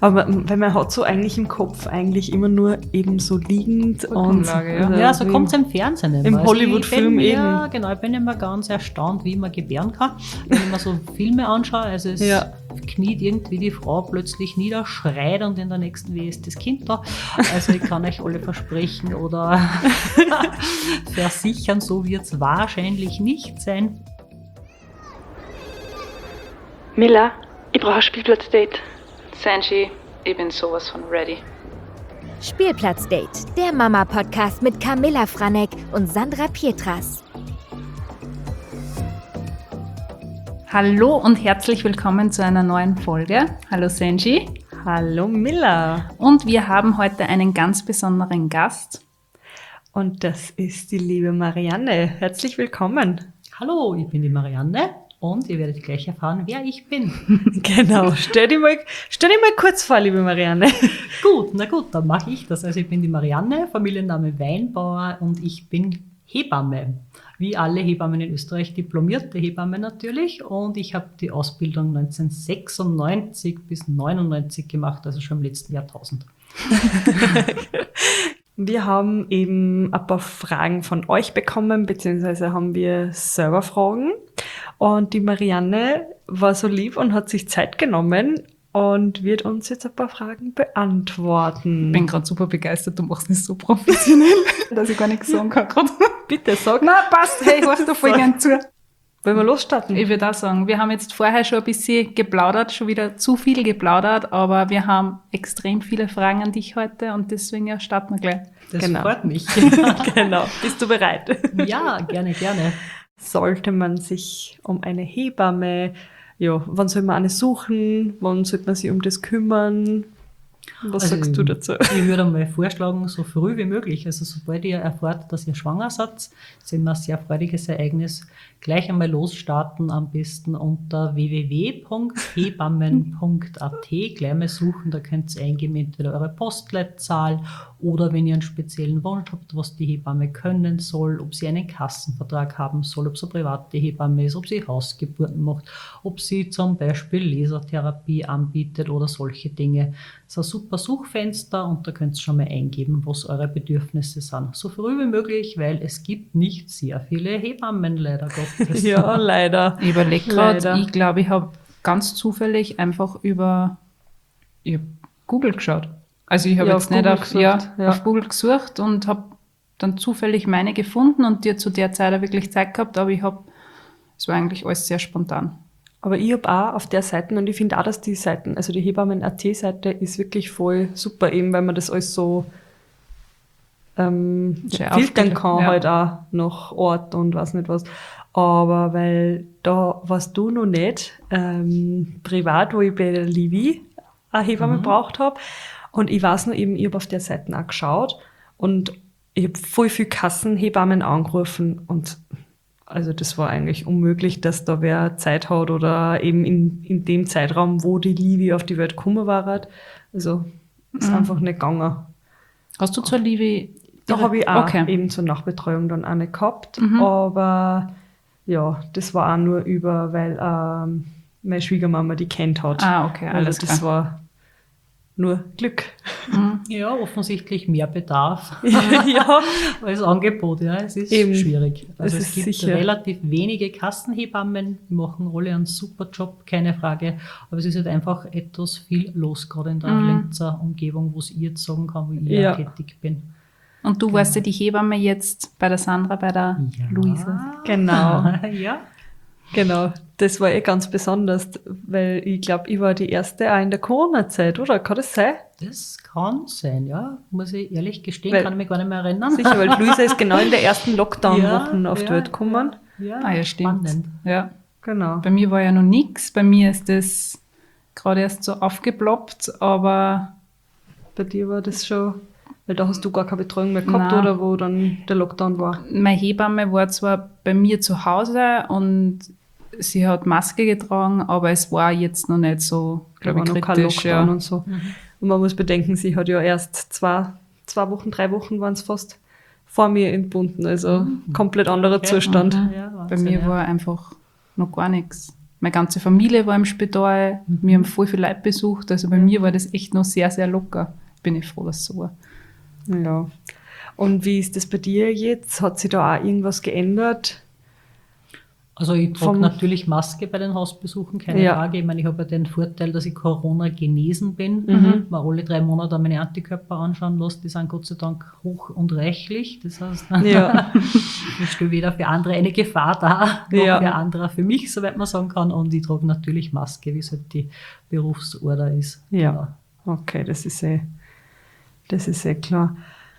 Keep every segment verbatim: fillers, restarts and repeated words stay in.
Aber weil man hat so eigentlich im Kopf eigentlich immer nur eben so liegend und ja. oder Ja, so kommt es im Fernsehen immer. Im Also Hollywood-Film ich bin, eben. Ja, genau. Ich bin immer ganz erstaunt, wie man gebären kann, wenn ich mir so Filme anschaue. Also es Ja. kniet irgendwie die Frau plötzlich nieder, schreit und in der nächsten Wehe ist das Kind da. Also ich kann euch alle versprechen oder versichern, so wird es wahrscheinlich nicht sein. Miller, ich brauche ein Spielplatzdate. Sanji, ich bin sowas von ready. Spielplatzdate, der Mama-Podcast mit Camilla Franek und Sandra Pietras. Hallo und herzlich willkommen zu einer neuen Folge. Hallo Sanji. Hallo Miller. Und wir haben heute einen ganz besonderen Gast. Und das ist die liebe Marianne. Herzlich willkommen. Hallo, ich bin die Marianne. Und ihr werdet gleich erfahren, wer ich bin. Genau, stell dich mal, stell dich mal kurz vor, liebe Marianne. Gut, na gut, dann mache ich das. Also ich bin die Marianne, Familienname Weinbauer und ich bin Hebamme. Wie alle Hebammen in Österreich, diplomierte Hebamme natürlich. Und ich habe die Ausbildung neunzehnhundertsechsundneunzig bis neunundneunzig gemacht, also schon im letzten Jahrtausend. Wir haben eben ein paar Fragen von euch bekommen, beziehungsweise haben wir selber Fragen. Und die Marianne war so lieb und hat sich Zeit genommen und wird uns jetzt ein paar Fragen beantworten. Ich bin gerade super begeistert, du machst es so professionell, dass ich gar nichts sagen kann gerade. Bitte, sag. Na, passt, hey, hörst du voll gern zu. Wollen wir losstarten? Ich würde auch sagen, wir haben jetzt vorher schon ein bisschen geplaudert, schon wieder zu viel geplaudert, aber wir haben extrem viele Fragen an dich heute und deswegen ja, starten wir gleich. Das Genau. freut mich. Genau. Bist du bereit? Ja, gerne, gerne. Sollte man sich um eine Hebamme, ja, wann soll man eine suchen? Wann sollte man sich um das kümmern? Was Also, sagst du dazu? Ich würde mal vorschlagen, so früh wie möglich. Also sobald ihr erfahrt, dass ihr schwanger seid, ist immer ein sehr freudiges Ereignis. Gleich einmal losstarten, am besten unter w w w punkt hebammen punkt a t. Gleich mal suchen, da könnt ihr eingeben, entweder eure Postleitzahl oder wenn ihr einen speziellen Wunsch habt, was die Hebamme können soll, ob sie einen Kassenvertrag haben soll, ob sie eine private Hebamme ist, ob sie Hausgeburten macht, ob sie zum Beispiel Lasertherapie anbietet oder solche Dinge. Das ist ein super Suchfenster und da könnt ihr schon mal eingeben, was eure Bedürfnisse sind. So früh wie möglich, weil es gibt nicht sehr viele Hebammen, leider Gottes. Ja, leider. Ich überlege gerade, Leider. ich glaube, ich habe ganz zufällig einfach über ich hab Google geschaut. Also ich habe Ja, jetzt auf nicht Google auf, ja, gesucht, ja. auf Google gesucht und habe dann zufällig meine gefunden und dir zu der Zeit auch wirklich Zeit gehabt, aber ich habe, es war eigentlich alles sehr spontan. Aber ich habe auch auf der Seite, und ich finde auch, dass die Seiten, also die Hebammen-A T-Seite ist wirklich voll super, eben weil man das alles so ähm, Schön filtern aufgelistet, kann, ja. halt auch nach Ort und was nicht was. Aber weil da warst du noch nicht, ähm, privat, wo ich bei der Livi eine Hebamme Mhm. gebraucht habe. Und ich weiß noch eben, ich habe auf der Seite auch geschaut und ich habe voll viel Kassenhebammen angerufen und also das war eigentlich unmöglich, dass da wer Zeit hat oder eben in, in dem Zeitraum, wo die Livi auf die Welt gekommen war. Also ist Mhm. einfach nicht gegangen. Hast du zur Liebe... Da habe ich auch Okay. eben zur Nachbetreuung dann auch nicht gehabt. Mhm. Aber ja, das war auch nur über, weil ähm, meine Schwiegermama die kennt hat. Ah, okay, alles also das klar. war nur Glück. Mhm. Ja, offensichtlich mehr Bedarf Ja, als Angebot. Ja, es ist Eben. schwierig. Also Es es, ist gibt sicher. relativ wenige Kassenhebammen, die machen alle einen super Job, keine Frage. Aber es ist halt einfach etwas viel los, gerade in der Mhm. Linzer Umgebung, wo ich jetzt sagen kann, wo ich Ja. tätig bin. Und du warst ja die Hebamme jetzt bei der Sandra, bei der Luisa. genau. Ja. Genau, das war eh ganz besonders, weil ich glaube, ich war die Erste auch in der Corona-Zeit, oder? Kann das sein? Das kann sein, ja. Muss ich ehrlich gestehen, Weil- kann ich mich gar nicht mehr erinnern. Sicher, weil Luisa ist genau in der ersten Lockdown-Wochen Ja, auf die ja, Welt gekommen. Ja, Ah ja, stimmt. spannend. Ja. Genau. Bei mir war ja noch nichts. Bei mir ist das gerade erst so aufgeploppt, aber Bei dir war das schon, weil da hast du gar keine Betreuung mehr gehabt, Nein. oder wo dann der Lockdown war. meine Hebamme war zwar bei mir zu Hause und sie hat Maske getragen, aber es war jetzt noch nicht so, Da glaube war ich, noch kein kritisch. Lockdown Ja. und so. Und man muss bedenken, sie hat ja erst zwei, zwei Wochen, drei Wochen waren es fast vor mir entbunden. Also komplett anderer Okay. Zustand. Mhm. Ja, Bei Wahnsinn, mir ja. war einfach noch gar nichts. Meine ganze Familie war im Spital. Mhm. Wir haben voll viel Leute besucht. Also bei mir war das echt noch sehr, sehr locker. Bin ich froh, dass es so war. Ja. Und wie ist das bei dir jetzt? Hat sich da auch irgendwas geändert? Also ich trage Vom- natürlich Maske bei den Hausbesuchen, keine Ja. Frage. Ich meine, ich habe ja den Vorteil, dass ich Corona genesen bin. Mhm. Mal alle drei Monate meine Antikörper anschauen lasse, die sind Gott sei Dank hoch und reichlich. Das heißt, Ja. ich stelle weder für andere eine Gefahr dar, noch Ja. für andere für mich, soweit man sagen kann. Und ich trage natürlich Maske, wie es halt die Berufsorder ist. Ja. Okay, das ist eh, das ist eh klar.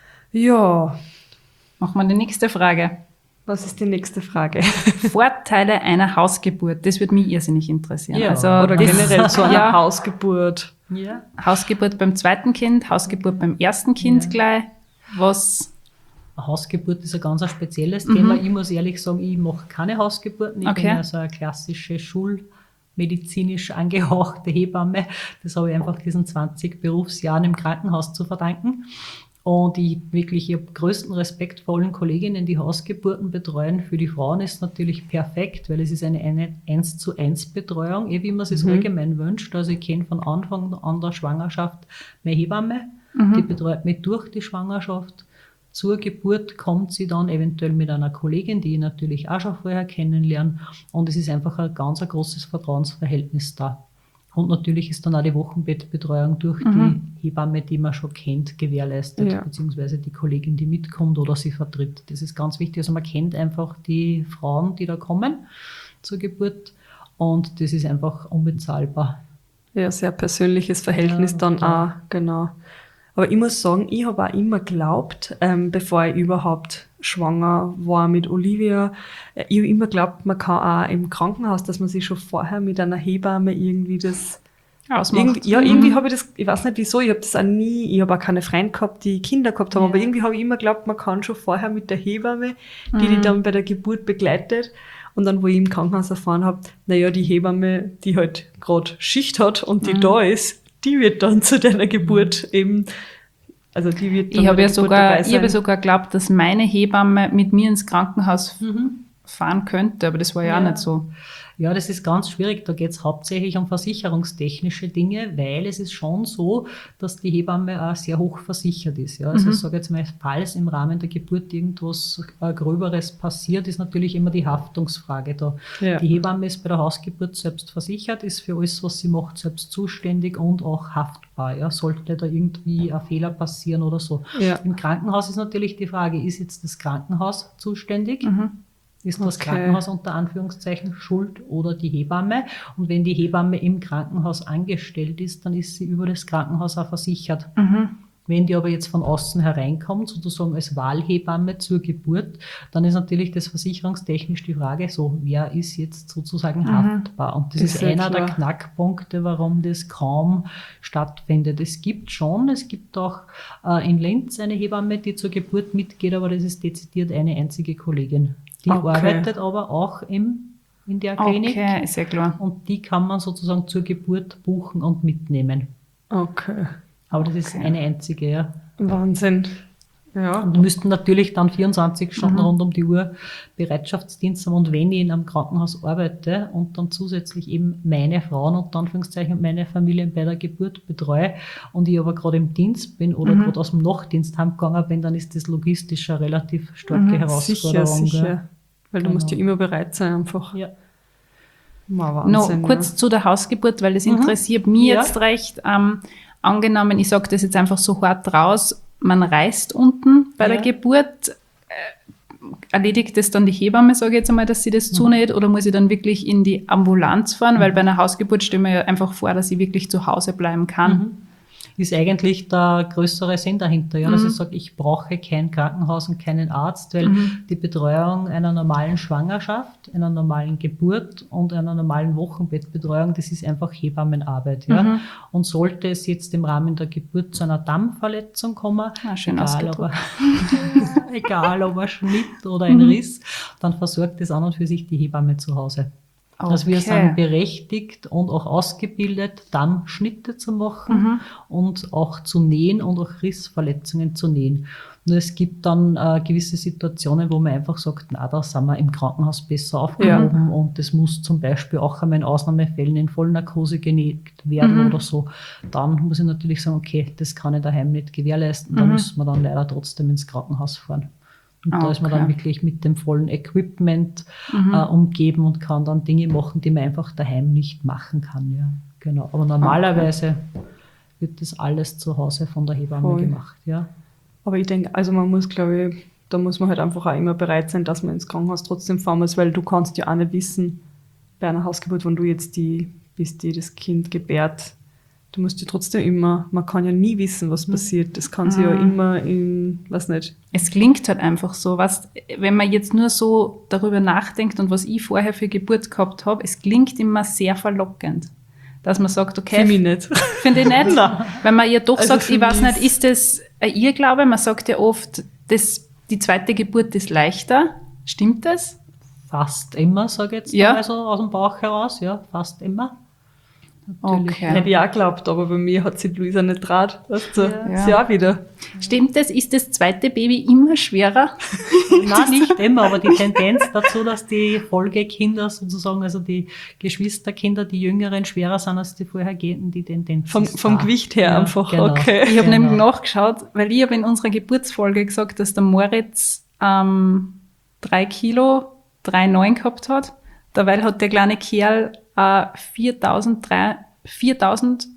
Ja, Machen wir die nächste Frage. was ist die nächste Frage? Vorteile einer Hausgeburt. Das würde mich irrsinnig interessieren. Ja, also Oder das- generell zu einer ja, Hausgeburt. Ja. Hausgeburt beim zweiten Kind, Hausgeburt beim ersten Kind Ja. gleich. Was? Eine Hausgeburt ist ein ganz ein spezielles Mhm. Thema. Ich muss ehrlich sagen, ich mache keine Hausgeburten. Ich Okay. bin ja so eine klassische schulmedizinisch angehauchte Hebamme. Das habe ich einfach diesen zwanzig Berufsjahren im Krankenhaus zu verdanken. Und ich wirklich, ich habe größten Respekt vor allen Kolleginnen, die Hausgeburten betreuen. Für die Frauen ist natürlich perfekt, weil es ist eine, eine eins zu eins Betreuung, eh wie man es sich Mhm. allgemein wünscht. Also ich kenne von Anfang an der Schwangerschaft meine Hebamme, Mhm. die betreut mich durch die Schwangerschaft. Zur Geburt kommt sie dann eventuell mit einer Kollegin, die ich natürlich auch schon vorher kennenlerne. Und es ist einfach ein ganz ein großes Vertrauensverhältnis da. Und natürlich ist dann auch die Wochenbettbetreuung durch Mhm. die Hebamme, die man schon kennt, gewährleistet, Ja. beziehungsweise die Kollegin, die mitkommt oder sie vertritt. Das ist ganz wichtig. Also man kennt einfach die Frauen, die da kommen zur Geburt. Und das ist einfach unbezahlbar. Ja, sehr persönliches Verhältnis Ja, dann klar. auch, genau. Aber ich muss sagen, ich habe auch immer geglaubt, ähm, bevor ich überhaupt schwanger war mit Olivia, äh, ich habe immer geglaubt, man kann auch im Krankenhaus, dass man sich schon vorher mit einer Hebamme irgendwie das Ausmacht. Irgendwie, ja, Mhm. irgendwie habe ich das, ich weiß nicht wieso, ich habe das auch nie, ich habe auch keine Freunde gehabt, die Kinder gehabt haben, Ja. aber irgendwie habe ich immer geglaubt, man kann schon vorher mit der Hebamme, die die Mhm. dann bei der Geburt begleitet. Und dann, wo ich im Krankenhaus erfahren habe, naja, die Hebamme, die halt gerade Schicht hat und die Mhm. da ist, die wird dann zu deiner Geburt eben, also die wird dann Ich bei habe der ja Geburt sogar, dabei ich habe ja sein. sogar geglaubt, dass meine Hebamme mit mir ins Krankenhaus fahren könnte, aber das war ja, Ja. auch nicht so. Ja, das ist ganz schwierig. Da geht es hauptsächlich um versicherungstechnische Dinge, weil es ist schon so, dass die Hebamme auch sehr hoch versichert ist. Ja. Also Mhm. ich sage jetzt mal, falls im Rahmen der Geburt irgendwas äh, Gröberes passiert, ist natürlich immer die Haftungsfrage da. Ja. Die Hebamme ist bei der Hausgeburt selbst versichert, ist für alles, was sie macht, selbst zuständig und auch haftbar. Ja. Sollte da irgendwie ein Fehler passieren oder so. Ja. Im Krankenhaus ist natürlich die Frage, ist jetzt das Krankenhaus zuständig? Mhm. Ist das Okay. Krankenhaus unter Anführungszeichen schuld oder die Hebamme? Und wenn die Hebamme im Krankenhaus angestellt ist, dann ist sie über das Krankenhaus auch versichert. Mhm. Wenn die aber jetzt von außen hereinkommt, sozusagen als Wahlhebamme zur Geburt, dann ist natürlich das versicherungstechnisch die Frage so, wer ist jetzt sozusagen Mhm. haftbar? Und das Ist ist, ja einer der klar. Knackpunkte, warum das kaum stattfindet. Es gibt schon, es gibt auch äh, in Linz eine Hebamme, die zur Geburt mitgeht, aber das ist dezidiert eine einzige Kollegin. Die Okay. arbeitet aber auch im, in der Klinik Okay, ist ja klar. und die kann man sozusagen zur Geburt buchen und mitnehmen. Okay. Aber das ist Okay. eine einzige, ja. Wahnsinn. Ja. Und müssten natürlich dann vierundzwanzig Stunden Mhm. rund um die Uhr Bereitschaftsdienst haben. Und wenn ich in einem Krankenhaus arbeite und dann zusätzlich eben meine Frauen und Anführungszeichen und meine Familie bei der Geburt betreue und ich aber gerade im Dienst bin oder Mhm. gerade aus dem Nachtdienst heimgegangen bin, dann ist das logistisch eine relativ starke Mhm. Sicher, Herausforderung. sicher. gell? Weil du Genau. musst ja immer bereit sein einfach. Ja. Mal Noch Wahnsinn, kurz zu der Hausgeburt, weil das Mhm. interessiert mich Ja. jetzt recht. Ähm, angenommen, ich sage das jetzt einfach so hart raus, man reist unten bei der Ja. Geburt, äh, erledigt das dann die Hebamme, sage ich jetzt einmal, dass sie das Mhm. zunäht, oder muss ich dann wirklich in die Ambulanz fahren? Weil bei einer Hausgeburt stelle ich mir ja einfach vor, dass ich wirklich zu Hause bleiben kann. Mhm. Ist eigentlich der größere Sinn dahinter, ja, dass Mhm. ich sage, ich brauche kein Krankenhaus und keinen Arzt, weil Mhm. die Betreuung einer normalen Schwangerschaft, einer normalen Geburt und einer normalen Wochenbettbetreuung, das ist einfach Hebammenarbeit. Ja. Mhm. Und sollte es jetzt im Rahmen der Geburt zu einer Dammverletzung kommen, Ah, schön egal, ob ausgedrückt. er, egal ob ein Schnitt oder ein Mhm. Riss, dann versorgt es an und für sich die Hebamme zu Hause. Also wir Okay. sind berechtigt und auch ausgebildet, dann Schnitte zu machen Mhm. und auch zu nähen und auch Rissverletzungen zu nähen. Nur es gibt dann äh, gewisse Situationen, wo man einfach sagt, na, da sind wir im Krankenhaus besser aufgehoben und das muss zum Beispiel auch einmal in Ausnahmefällen in Vollnarkose genäht werden Mhm. oder so. Dann muss ich natürlich sagen, okay, das kann ich daheim nicht gewährleisten, da Mhm. müssen wir dann leider trotzdem ins Krankenhaus fahren. Und da ist man dann Okay. wirklich mit dem vollen Equipment Mhm. äh, umgeben und kann dann Dinge machen, die man einfach daheim nicht machen kann. Ja, genau. Aber normalerweise wird das alles zu Hause von der Hebamme Voll. gemacht. Ja. Aber ich denke, also man muss, glaube ich, da muss man halt einfach auch immer bereit sein, dass man ins Krankenhaus trotzdem fahren muss, weil du kannst ja auch nicht wissen, bei einer Hausgeburt, wenn du jetzt die, bis die das Kind gebärt, du musst ja trotzdem immer, man kann ja nie wissen, was passiert. Das kann sich ja immer in, weiß nicht. Es klingt halt einfach so, was, wenn man jetzt nur so darüber nachdenkt und was ich vorher für Geburt gehabt habe, es klingt immer sehr verlockend. Dass man sagt, okay, Für mich nicht. finde ich nicht. Wenn man ja doch Also sagt, für ich weiß mich nicht, ist das ein Irrglaube? Man sagt ja oft, das, die zweite Geburt ist leichter. Stimmt das? Fast immer, sage ich jetzt Ja. mal so aus dem Bauch heraus. Ja, fast immer. Okay. Hätte ich auch geglaubt, aber bei mir hat sich die Luisa nicht traut. Weißt du, Ja. sie auch wieder. Stimmt das? Ist das zweite Baby immer schwerer? Nein, nicht immer, aber die Tendenz dazu, dass die Folgekinder sozusagen, also die Geschwisterkinder, die Jüngeren, schwerer sind als die vorhergehenden, die Tendenz Vom, ist vom da. Gewicht her Ja, einfach. genau. Okay. Ich habe Genau. nämlich nachgeschaut, weil ich habe in unserer Geburtsfolge gesagt, dass der Moritz ähm, drei Kilo, drei Komma neun gehabt hat. Dabei hat der kleine Kerl äh, viertausend, viertausend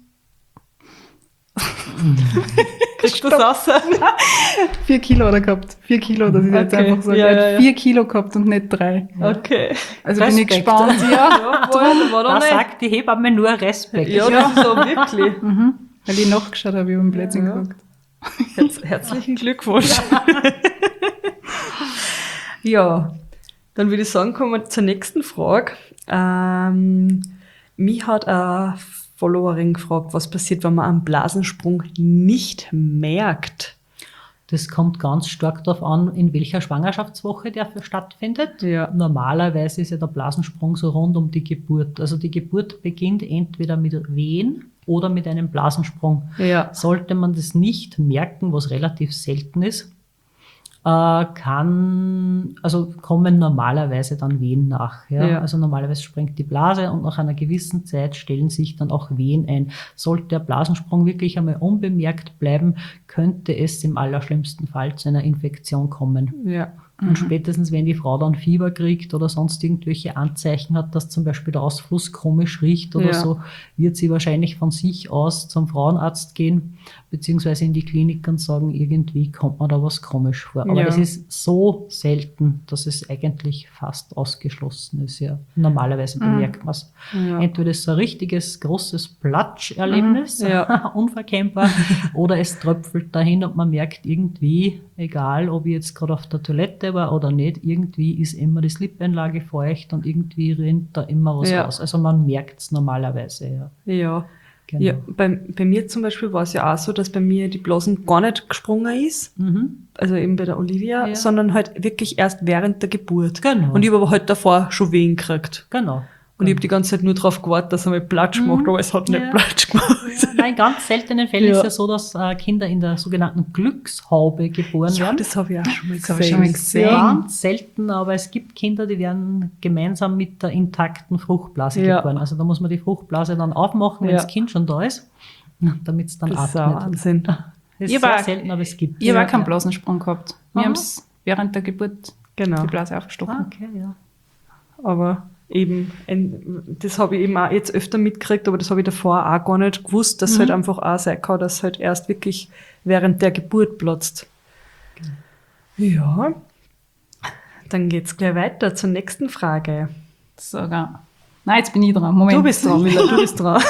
Kriegst du das raus? vier Kilo hat er gehabt. Vier Kilo, das ist jetzt Okay. einfach so. Ja, er ja, hat ja. vier Kilo gehabt und nicht drei. Okay. Also bin ich Respekt. gespannt. Ja, Ja, wohl, war Da doch nicht. sagt die Hebamme nur Respekt. Ja, das ist so wirklich. mhm. Weil ich nachgeschaut habe, ich habe im Blödsinn Ja. geguckt. Herz, herzlichen Glückwunsch. Ja, dann würde ich sagen, kommen wir zur nächsten Frage. Ähm, mich hat eine Followerin gefragt, was passiert, wenn man einen Blasensprung nicht merkt. Das kommt ganz stark darauf an, in welcher Schwangerschaftswoche der stattfindet. Ja. Normalerweise ist ja der Blasensprung so rund um die Geburt. Also die Geburt beginnt entweder mit Wehen oder mit einem Blasensprung. Ja. Sollte man das nicht merken, was relativ selten ist, äh, kann, also kommen normalerweise dann Wehen nach. Ja? Ja. Also normalerweise sprengt die Blase und nach einer gewissen Zeit stellen sich dann auch Wehen ein. Sollte der Blasensprung wirklich einmal unbemerkt bleiben, könnte es im allerschlimmsten Fall zu einer Infektion kommen. Ja. Und spätestens, wenn die Frau dann Fieber kriegt oder sonst irgendwelche Anzeichen hat, dass zum Beispiel der Ausfluss komisch riecht oder Ja. so, wird sie wahrscheinlich von sich aus zum Frauenarzt gehen, beziehungsweise in die Klinik und sagen, irgendwie kommt mir da was komisch vor. Aber Ja. das ist so selten, dass es eigentlich fast ausgeschlossen ist. Ja. Normalerweise bemerkt man es. Ja. Entweder ist es ein richtiges, großes Platsch-Erlebnis, Mhm. Ja. unverkennbar, oder es tröpfelt dahin und man merkt irgendwie, egal ob ich jetzt gerade auf der Toilette war oder nicht, irgendwie ist immer die Slip-Einlage feucht und irgendwie rinnt da immer was Ja. raus. Also man merkt es normalerweise, ja. Ja. Genau. Ja, bei, bei mir zum Beispiel war es ja auch so, dass bei mir die Blasen gar nicht gesprungen ist, Mhm. also eben bei der Olivia, Ja. sondern halt wirklich erst während der Geburt. Genau. Und ich habe aber halt davor schon Wehen gekriegt. Genau. Und ich habe die ganze Zeit nur darauf gewartet, dass er mal Platsch macht, aber es hat nicht Ja. Platsch gemacht. Ja, nein, in ganz seltenen Fällen Ja. ist ja so, dass äh, Kinder in der sogenannten Glückshaube geboren Ja, werden. das habe ich auch schon mal Das habe ich schon mal gesehen. gesehen. Ganz selten, aber es gibt Kinder, die werden gemeinsam mit der intakten Fruchtblase Ja. geboren. Also da muss man die Fruchtblase dann aufmachen, wenn Ja. das Kind schon da ist, damit es dann Das ist ein atmet. Wahnsinn. Das ist Ich sehr war- selten, aber es gibt Ich habe ja. auch keinen Blasensprung gehabt. Wir Aha. haben es während der Geburt Genau. die Blase aufgestochen. Ah, okay, ja. Aber eben, ein- das habe ich eben auch jetzt öfter mitgekriegt, aber das habe ich davor auch gar nicht gewusst, dass es halt einfach auch sein kann, dass es halt erst wirklich während der Geburt platzt. Ja. Dann geht's gleich weiter zur nächsten Frage. Sogar. Nein, jetzt bin ich dran. Moment. Du bist dran, Mila, du bist dran.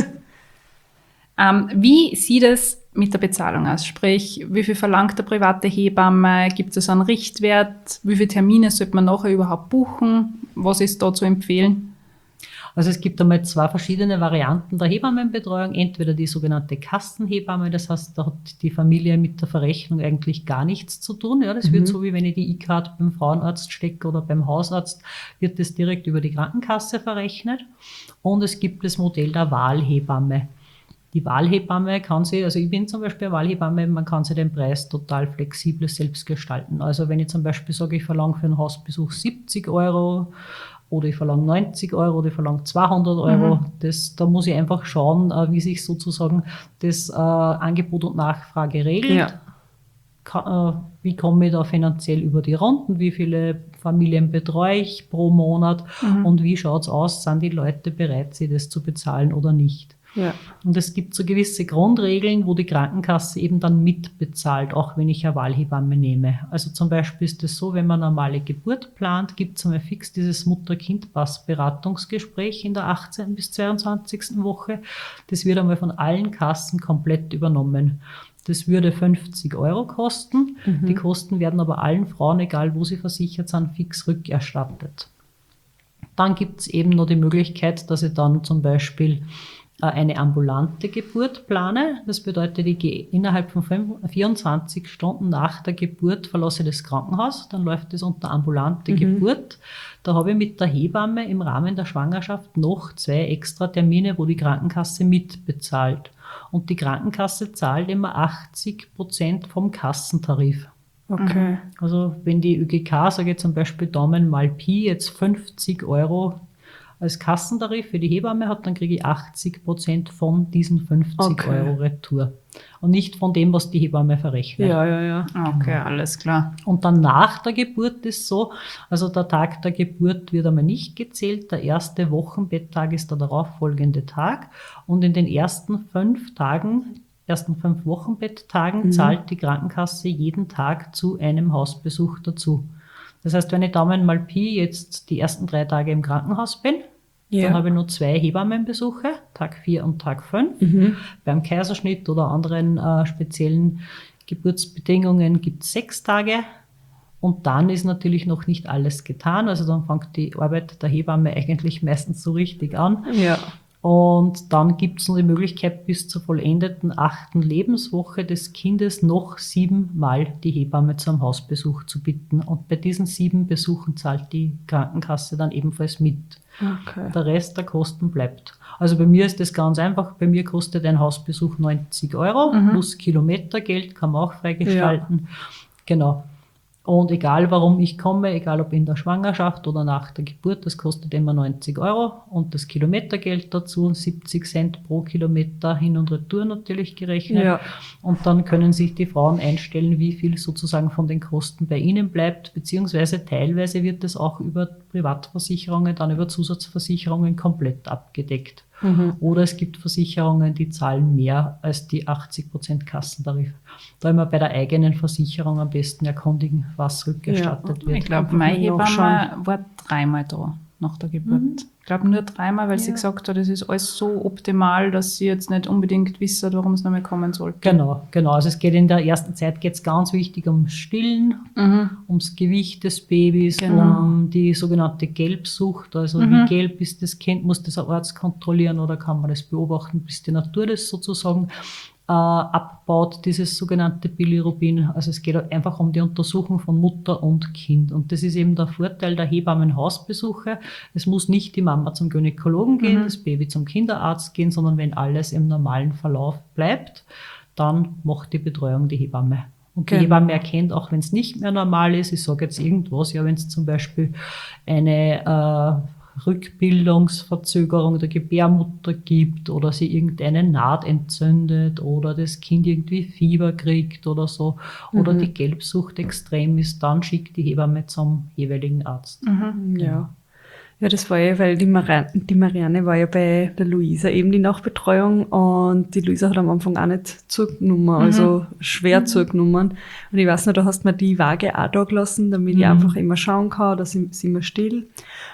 Ähm, wie sieht es mit der Bezahlung aus? Sprich, wie viel verlangt der private Hebamme? Gibt es einen Richtwert? Wie viele Termine sollte man nachher überhaupt buchen? Was ist da zu empfehlen? Also es gibt einmal zwei verschiedene Varianten der Hebammenbetreuung. Entweder die sogenannte Kassenhebamme, das heißt, da hat die Familie mit der Verrechnung eigentlich gar nichts zu tun. Ja, das Mhm. wird so, wie wenn ich die E-Card beim Frauenarzt stecke oder beim Hausarzt, wird das direkt über die Krankenkasse verrechnet. Und es gibt das Modell der Wahlhebamme. Die Wahlhebamme kann sie, also ich bin zum Beispiel eine Wahlhebamme, man kann sich den Preis total flexibel selbst gestalten. Also wenn ich zum Beispiel sage, ich verlange für einen Hausbesuch siebzig Euro oder ich verlange neunzig Euro oder ich verlange zweihundert Euro, mhm. das, da muss ich einfach schauen, wie sich sozusagen das äh, Angebot und Nachfrage regelt. Ja. Ka- äh, wie komme ich da finanziell über die Runden, wie viele Familien betreue ich pro Monat mhm. und wie schaut es aus, sind die Leute bereit, sich das zu bezahlen oder nicht. Ja. Und es gibt so gewisse Grundregeln, wo die Krankenkasse eben dann mitbezahlt, auch wenn ich eine Wahlhebamme nehme. Also zum Beispiel ist es so, wenn man eine normale Geburt plant, gibt es einmal fix dieses Mutter-Kind-Pass-Beratungsgespräch in der achtzehnten bis zweiundzwanzigsten Woche. Das wird einmal von allen Kassen komplett übernommen. Das würde fünfzig Euro kosten. Mhm. Die Kosten werden aber allen Frauen, egal wo sie versichert sind, fix rückerstattet. Dann gibt es eben noch die Möglichkeit, dass ich dann zum Beispiel eine ambulante Geburt plane. Das bedeutet, ich gehe innerhalb von vierundzwanzig Stunden nach der Geburt verlasse ich das Krankenhaus, dann läuft das unter ambulante mhm. Geburt. Da habe ich mit der Hebamme im Rahmen der Schwangerschaft noch zwei extra Termine, wo die Krankenkasse mitbezahlt. Und die Krankenkasse zahlt immer achtzig Prozent vom Kassentarif. Okay. Also wenn die ÖGK, sage ich zum Beispiel Daumen mal Pi, jetzt fünfzig Euro als Kassentarif für die Hebamme hat, dann kriege ich achtzig Prozent von diesen fünfzig okay. Euro Retour. Und nicht von dem, was die Hebamme verrechnet. Ja, ja, ja. Okay, alles klar. Und dann nach der Geburt ist so, also der Tag der Geburt wird einmal nicht gezählt, der erste Wochenbetttag ist der darauffolgende Tag und in den ersten fünf Tagen, ersten fünf Wochenbetttagen mhm. zahlt die Krankenkasse jeden Tag zu einem Hausbesuch dazu. Das heißt, wenn ich Daumen mal Pi jetzt die ersten drei Tage im Krankenhaus bin, ja. dann habe ich nur zwei Hebammenbesuche, Tag vier und Tag fünf. Mhm. Beim Kaiserschnitt oder anderen äh, speziellen Geburtsbedingungen gibt es sechs Tage. Und dann ist natürlich noch nicht alles getan. Also dann fängt die Arbeit der Hebamme eigentlich meistens so richtig an. Ja. Und dann gibt es noch die Möglichkeit, bis zur vollendeten achten Lebenswoche des Kindes noch siebenmal die Hebamme zum Hausbesuch zu bitten. Und bei diesen sieben Besuchen zahlt die Krankenkasse dann ebenfalls mit. Okay. Der Rest der Kosten bleibt. Also bei mir ist das ganz einfach. Bei mir kostet ein Hausbesuch neunzig Euro mhm. plus Kilometergeld, kann man auch freigestalten. Ja. Genau. Und egal, warum ich komme, egal ob in der Schwangerschaft oder nach der Geburt, das kostet immer neunzig Euro und das Kilometergeld dazu, siebzig Cent pro Kilometer hin und retour natürlich gerechnet. Ja. Und dann können sich die Frauen einstellen, wie viel sozusagen von den Kosten bei ihnen bleibt, beziehungsweise teilweise wird das auch über Privatversicherungen, dann über Zusatzversicherungen komplett abgedeckt. Mhm. Oder es gibt Versicherungen, die zahlen mehr als die achtzig Prozent Kassentarif. Da immer bei der eigenen Versicherung am besten erkundigen, was rückerstattet ja. wird. Ich glaube, meine Hebamme war dreimal da nach der Geburt. Mhm. Ich glaube nur dreimal, weil ja. sie gesagt hat, es ist alles so optimal, dass sie jetzt nicht unbedingt wissen, warum es noch mal kommen sollte. Genau, genau. Also es geht in der ersten Zeit geht's ganz wichtig ums Stillen, mhm. ums Gewicht des Babys, genau. um die sogenannte Gelbsucht. Also mhm. wie gelb ist das Kind, muss das ein Arzt kontrollieren oder kann man das beobachten, bis die Natur das sozusagen äh, abbaut, dieses sogenannte Bilirubin. Also es geht einfach um die Untersuchung von Mutter und Kind. Und das ist eben der Vorteil der Hebammenhausbesuche. Es muss nicht die Mama zum Gynäkologen gehen, mhm. das Baby zum Kinderarzt gehen, sondern wenn alles im normalen Verlauf bleibt, dann macht die Betreuung die Hebamme. Und die genau. Hebamme erkennt, auch wenn es nicht mehr normal ist, ich sage jetzt irgendwas, ja, wenn es zum Beispiel eine äh, Rückbildungsverzögerung der Gebärmutter gibt oder sie irgendeine Naht entzündet oder das Kind irgendwie Fieber kriegt oder so oder mhm. die Gelbsucht extrem ist, dann schickt die Hebamme zum jeweiligen Arzt. Mhm. Ja. Ja, das war ja, weil die, Mari- die Marianne war ja bei der Luisa eben die Nachbetreuung und die Luisa hat am Anfang auch nicht zugenommen, mhm. also schwer mhm. zugenommen. Und ich weiß noch, da hast du mir die Waage auch da gelassen, damit mhm. ich einfach immer schauen kann, dass ich, sie immer still.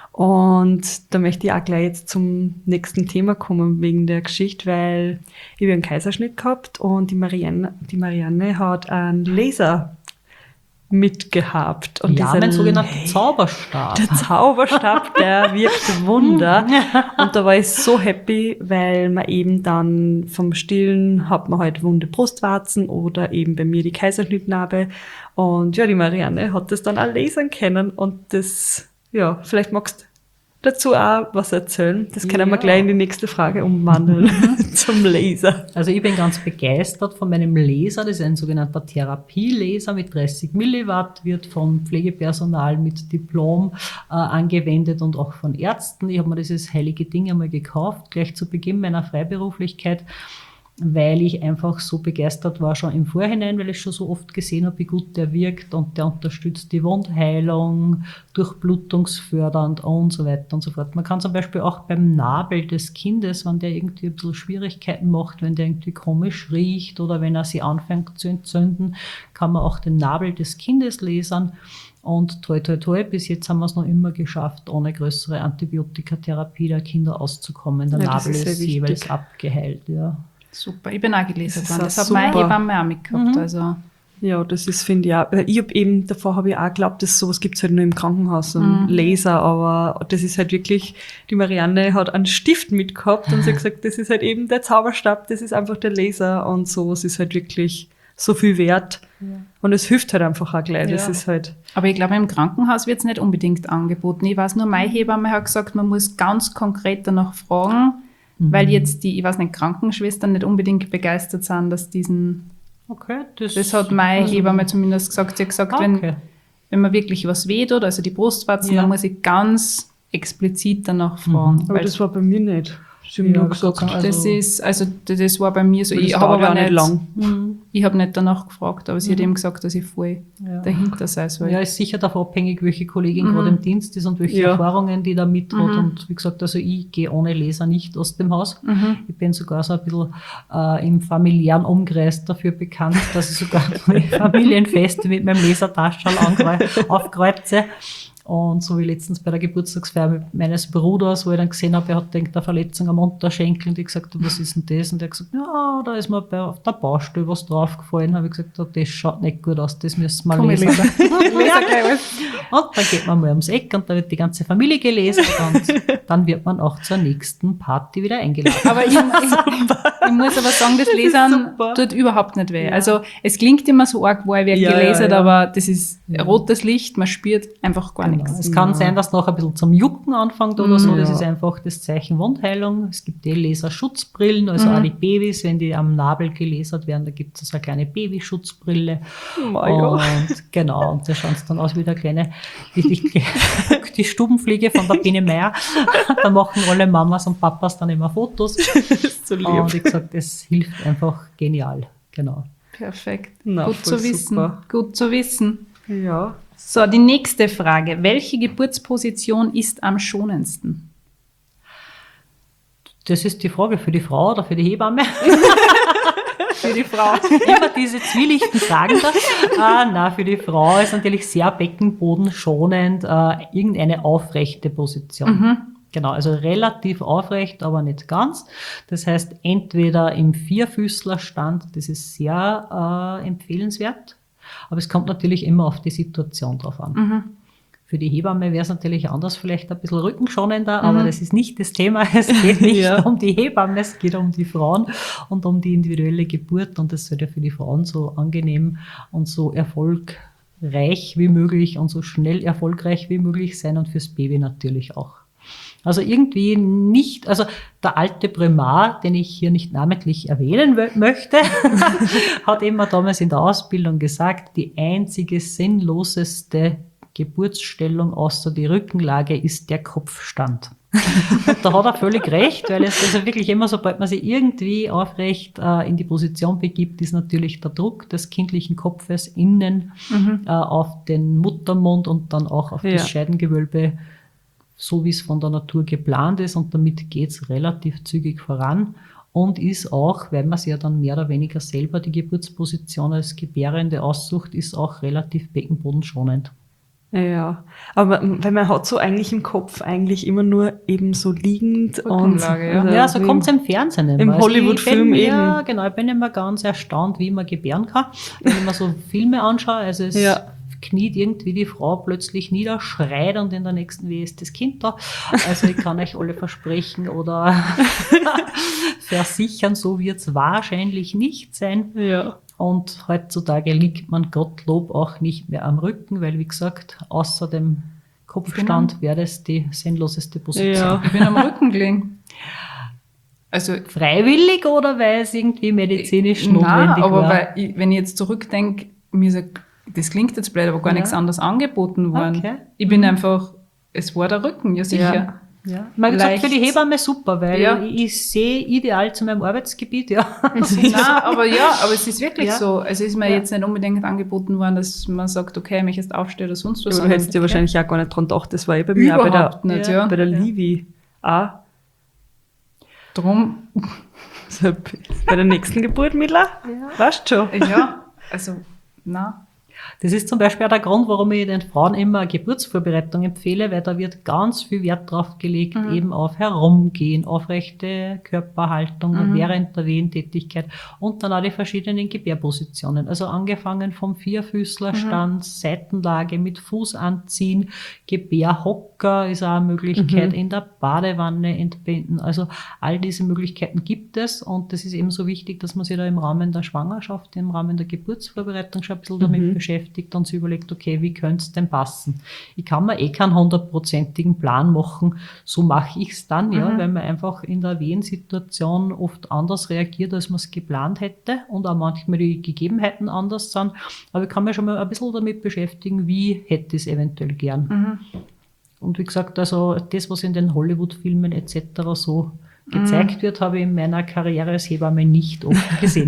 Und da möchte ich auch gleich jetzt zum nächsten Thema kommen wegen der Geschichte, weil ich habe einen Kaiserschnitt gehabt und die Marianne, die Marianne hat einen Laser mitgehabt. Und ja, dieser mein sogenannter Zauberstab. Der Zauberstab, der wirkt Wunder. Und da war ich so happy, weil man eben dann vom Stillen hat man halt wunde Brustwarzen oder eben bei mir die Kaiserschnittnarbe. Und ja, die Marianne hat das dann auch lesen können. Und das, ja, vielleicht magst du dazu auch was erzählen. Das können wir Ja. gleich in die nächste Frage umwandeln zum Laser. Also ich bin ganz begeistert von meinem Laser. Das ist ein sogenannter Therapielaser mit dreißig Milliwatt, wird vom Pflegepersonal mit Diplom äh, angewendet und auch von Ärzten. Ich habe mir dieses heilige Ding einmal gekauft, gleich zu Beginn meiner Freiberuflichkeit, weil ich einfach so begeistert war schon im Vorhinein, weil ich schon so oft gesehen habe, wie gut der wirkt und der unterstützt die Wundheilung, durchblutungsfördernd und so weiter und so fort. Man kann zum Beispiel auch beim Nabel des Kindes, wenn der irgendwie ein bisschen Schwierigkeiten macht, wenn der irgendwie komisch riecht oder wenn er sich anfängt zu entzünden, kann man auch den Nabel des Kindes lasern. Und toi, toi, toi, bis jetzt haben wir es noch immer geschafft, ohne größere Antibiotikatherapie der Kinder auszukommen. Der Ja, das Nabel ist sehr ist wichtig. jeweils abgeheilt, ja. Super, ich bin auch gelesen Das ist worden. auch Das hat meine super. Hebamme auch mitgehabt. Mhm. Also, Ja, das ist, finde ich auch. Weil ich habe eben, davor habe ich auch geglaubt, dass sowas gibt's halt nur im Krankenhaus, so ein Mhm. Laser, aber das ist halt wirklich, die Marianne hat einen Stift mitgehabt und sie hat gesagt, das ist halt eben der Zauberstab, das ist einfach der Laser und sowas ist halt wirklich so viel wert. Und es hilft halt einfach auch gleich. Das Ja. ist halt, aber ich glaube, im Krankenhaus wird es nicht unbedingt angeboten. Ich weiß nur, meine Hebamme hat gesagt, man muss ganz konkret danach fragen, Mhm. weil jetzt die, ich weiß nicht, Krankenschwestern nicht unbedingt begeistert sind, dass diesen, Okay, das, das hat meine also- Hebamme zumindest gesagt. Sie hat gesagt, Okay. wenn, wenn man wirklich was wehtut, also die Brustwarzen, Ja. dann muss ich ganz explizit danach fragen. aber weil das war bei mir nicht. Sie haben Ja, nur das gesagt, kann- also- das ist, also das war bei mir so, das ich habe dauert aber ja nicht, lang. Mhm. ich habe nicht danach gefragt, aber sie hat Mhm. eben gesagt, dass ich voll Ja. dahinter sein soll. Ja, ist sicher davon abhängig, welche Kollegin Mhm. gerade im Dienst ist und welche Ja. Erfahrungen die da mit hat. Mhm. Und wie gesagt, also ich gehe ohne Laser nicht aus dem Haus. Mhm. Ich bin sogar so ein bisschen äh, im familiären Umkreis dafür bekannt, dass ich sogar die Familienfeste mit meinem Lasertaschel aufkreuze. Und so wie letztens bei der Geburtstagsfeier meines Bruders, wo ich dann gesehen habe, er hat denkt, eine Verletzung am Unterschenkel und ich gesagt habe, was ist denn das? Und er hat gesagt, ja, da ist mir bei, auf der Baustelle was draufgefallen. Habe ich gesagt, oh, das schaut nicht gut aus, das müssen wir Komm, ich lesen. lese. Lese gleich alles. Und dann geht man mal ums Eck und da wird die ganze Familie gelesen und dann wird man auch zur nächsten Party wieder eingeladen. Aber ich, ich, ich muss aber sagen, das Lesen super. tut überhaupt nicht weh. Ja. Also es klingt immer so arg, wo ich werde Ja, gelesen, ja, ja. aber das ist Ja. rotes Licht, man spürt einfach gar Genau. nichts. Es kann Ja. sein, dass noch ein bisschen zum Jucken anfängt oder so. Das Ja. ist einfach das Zeichen Wundheilung. Es gibt die Laserschutzbrillen, also Mhm. auch die Babys, wenn die am Nabel gelasert werden, da gibt es so eine kleine Babyschutzbrille. Oh, ja. Und genau, und da schaut es dann aus wie der kleine, wie die, die Stubenfliege von der Biene Meier. Da machen alle Mamas und Papas dann immer Fotos. so lieb. Und wie gesagt, das hilft einfach genial. Genau. Perfekt. Na, Gut voll zu wissen. super. Gut zu wissen. Ja. So, die nächste Frage. Welche Geburtsposition ist am schonendsten? Das ist die Frage für die Frau oder für die Hebamme. Für die Frau. Immer diese zwielichten Fragen da. Ah, na, für die Frau ist natürlich sehr beckenbodenschonend äh, irgendeine aufrechte Position. Mhm. Genau, also relativ aufrecht, aber nicht ganz. Das heißt, entweder im Vierfüßlerstand, das ist sehr äh, empfehlenswert, aber es kommt natürlich immer auf die Situation drauf an. Mhm. Für die Hebamme wäre es natürlich anders, vielleicht ein bisschen rückenschonender, aber das ist nicht das Thema. Es geht nicht Ja. um die Hebamme, es geht um die Frauen und um die individuelle Geburt. Und das soll ja für die Frauen so angenehm und so erfolgreich wie möglich und so schnell erfolgreich wie möglich sein und fürs Baby natürlich auch. Also irgendwie nicht, also der alte Primar, den ich hier nicht namentlich erwähnen w- möchte, hat immer damals in der Ausbildung gesagt, die einzige sinnloseste Geburtsstellung außer die Rückenlage ist der Kopfstand. Und da hat er völlig recht, weil es also wirklich immer, sobald man sich irgendwie aufrecht äh, in die Position begibt, ist natürlich der Druck des kindlichen Kopfes innen Mhm. äh, auf den Muttermund und dann auch auf Ja. das Scheidengewölbe, so wie es von der Natur geplant ist. Und damit geht es relativ zügig voran und ist auch, weil man sich ja dann mehr oder weniger selber die Geburtsposition als Gebärende aussucht, ist auch relativ beckenbodenschonend. Ja, aber weil man hat so eigentlich im Kopf eigentlich immer nur eben so liegend und Rückenlage, ja. Ja, so wie- kommt es im Fernsehen immer. im Also Hollywood-Film ich bin, Ja, eben. genau. Ich bin immer ganz erstaunt, wie man gebären kann, wenn ich mir so Filme anschaue. Also es Ja. kniet irgendwie die Frau plötzlich nieder, schreit und in der nächsten Wehe ist das Kind da. Also ich kann euch alle versprechen oder versichern, so wird es wahrscheinlich nicht sein. Ja. Und heutzutage liegt man Gottlob auch nicht mehr am Rücken, weil, wie gesagt, außer dem Kopfstand wäre das die sinnloseste Position. Ja. Ich bin am Rücken gelegen. Also, Freiwillig oder weil es irgendwie medizinisch nein, notwendig aber war? weil ich, wenn ich jetzt zurückdenke, mir ist, das klingt jetzt blöd, aber gar Ja. nichts anderes angeboten worden. Okay. Ich bin einfach, es war der Rücken, ja sicher. Ja. Ja. Mal gesagt, Leicht. für die Hebamme super, weil Ja. ich, ich sehe ideal zu meinem Arbeitsgebiet, ja. Nein, aber ja, aber es ist wirklich Ja. so. Also es ist mir Ja. jetzt nicht unbedingt angeboten worden, dass man sagt, okay, ich möchte jetzt aufstehen oder sonst was. Aber du sondern- hättest dir wahrscheinlich auch gar nicht dran gedacht, das war eh bei mir auch bei der, Überhaupt nicht, ja. bei der Ja. Livi auch. Drum, So, bei der nächsten Geburt, Mila, weißt du schon. ja, also, na. Das ist zum Beispiel auch der Grund, warum ich den Frauen immer eine Geburtsvorbereitung empfehle, weil da wird ganz viel Wert drauf gelegt, Mhm. eben auf Herumgehen, aufrechte Körperhaltung Mhm. während der Wehentätigkeit und dann auch die verschiedenen Gebärpositionen. Also angefangen vom Vierfüßlerstand, Mhm. Seitenlage mit Fuß anziehen, Gebärhocker ist auch eine Möglichkeit, Mhm. in der Badewanne entbinden. Also all diese Möglichkeiten gibt es und das ist eben so wichtig, dass man sich da im Rahmen der Schwangerschaft, im Rahmen der Geburtsvorbereitung schon ein bisschen damit Mhm. beschäftigt und sich überlegt, okay, wie könnte es denn passen? Ich kann mir eh keinen hundertprozentigen Plan machen, so mache ich es dann, ja, Mhm. weil man einfach in der Wehensituation oft anders reagiert, als man es geplant hätte und auch manchmal die Gegebenheiten anders sind. Aber ich kann mich schon mal ein bisschen damit beschäftigen, wie hätte ich es eventuell gern. Mhm. Und wie gesagt, also das, was in den Hollywood-Filmen et cetera so gezeigt wird, habe ich in meiner Karriere als Hebamme nicht oft gesehen.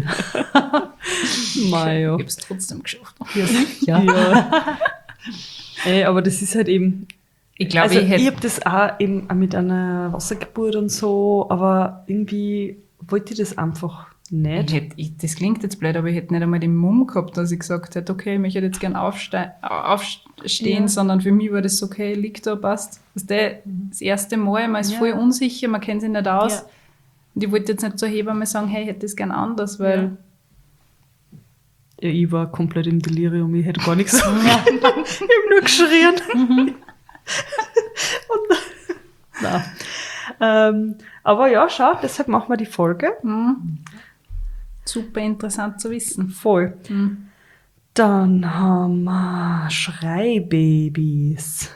Mei, ja. Ich hab's trotzdem geschafft. Ja, sicher. Ja. Ey, aber das ist halt eben. Ich glaube, Also ich ich, hätte, habe das auch eben auch mit einer Wassergeburt und so, aber irgendwie wollte ich das einfach ich nicht. hätte ich, das klingt jetzt blöd, aber ich hätte nicht einmal den Mumm gehabt, dass ich gesagt hätte, okay, ich möchte jetzt gern aufste aufstehen, Ja. sondern für mich war das okay, liegt da, passt. Das, ist der, das erste Mal, man ist Ja. voll unsicher, man kennt sich nicht aus. Ja. Und ich wollte jetzt nicht zur Hebamme sagen, hey, ich hätte das gern anders, weil Ja, ich war komplett im Delirium, ich hätte gar nichts sagen. Ich habe nur geschrien. Und, na. Ähm, aber ja, schau, deshalb machen wir die Folge. hm, super interessant zu wissen. Voll. Hm. Dann haben wir Schreibabys.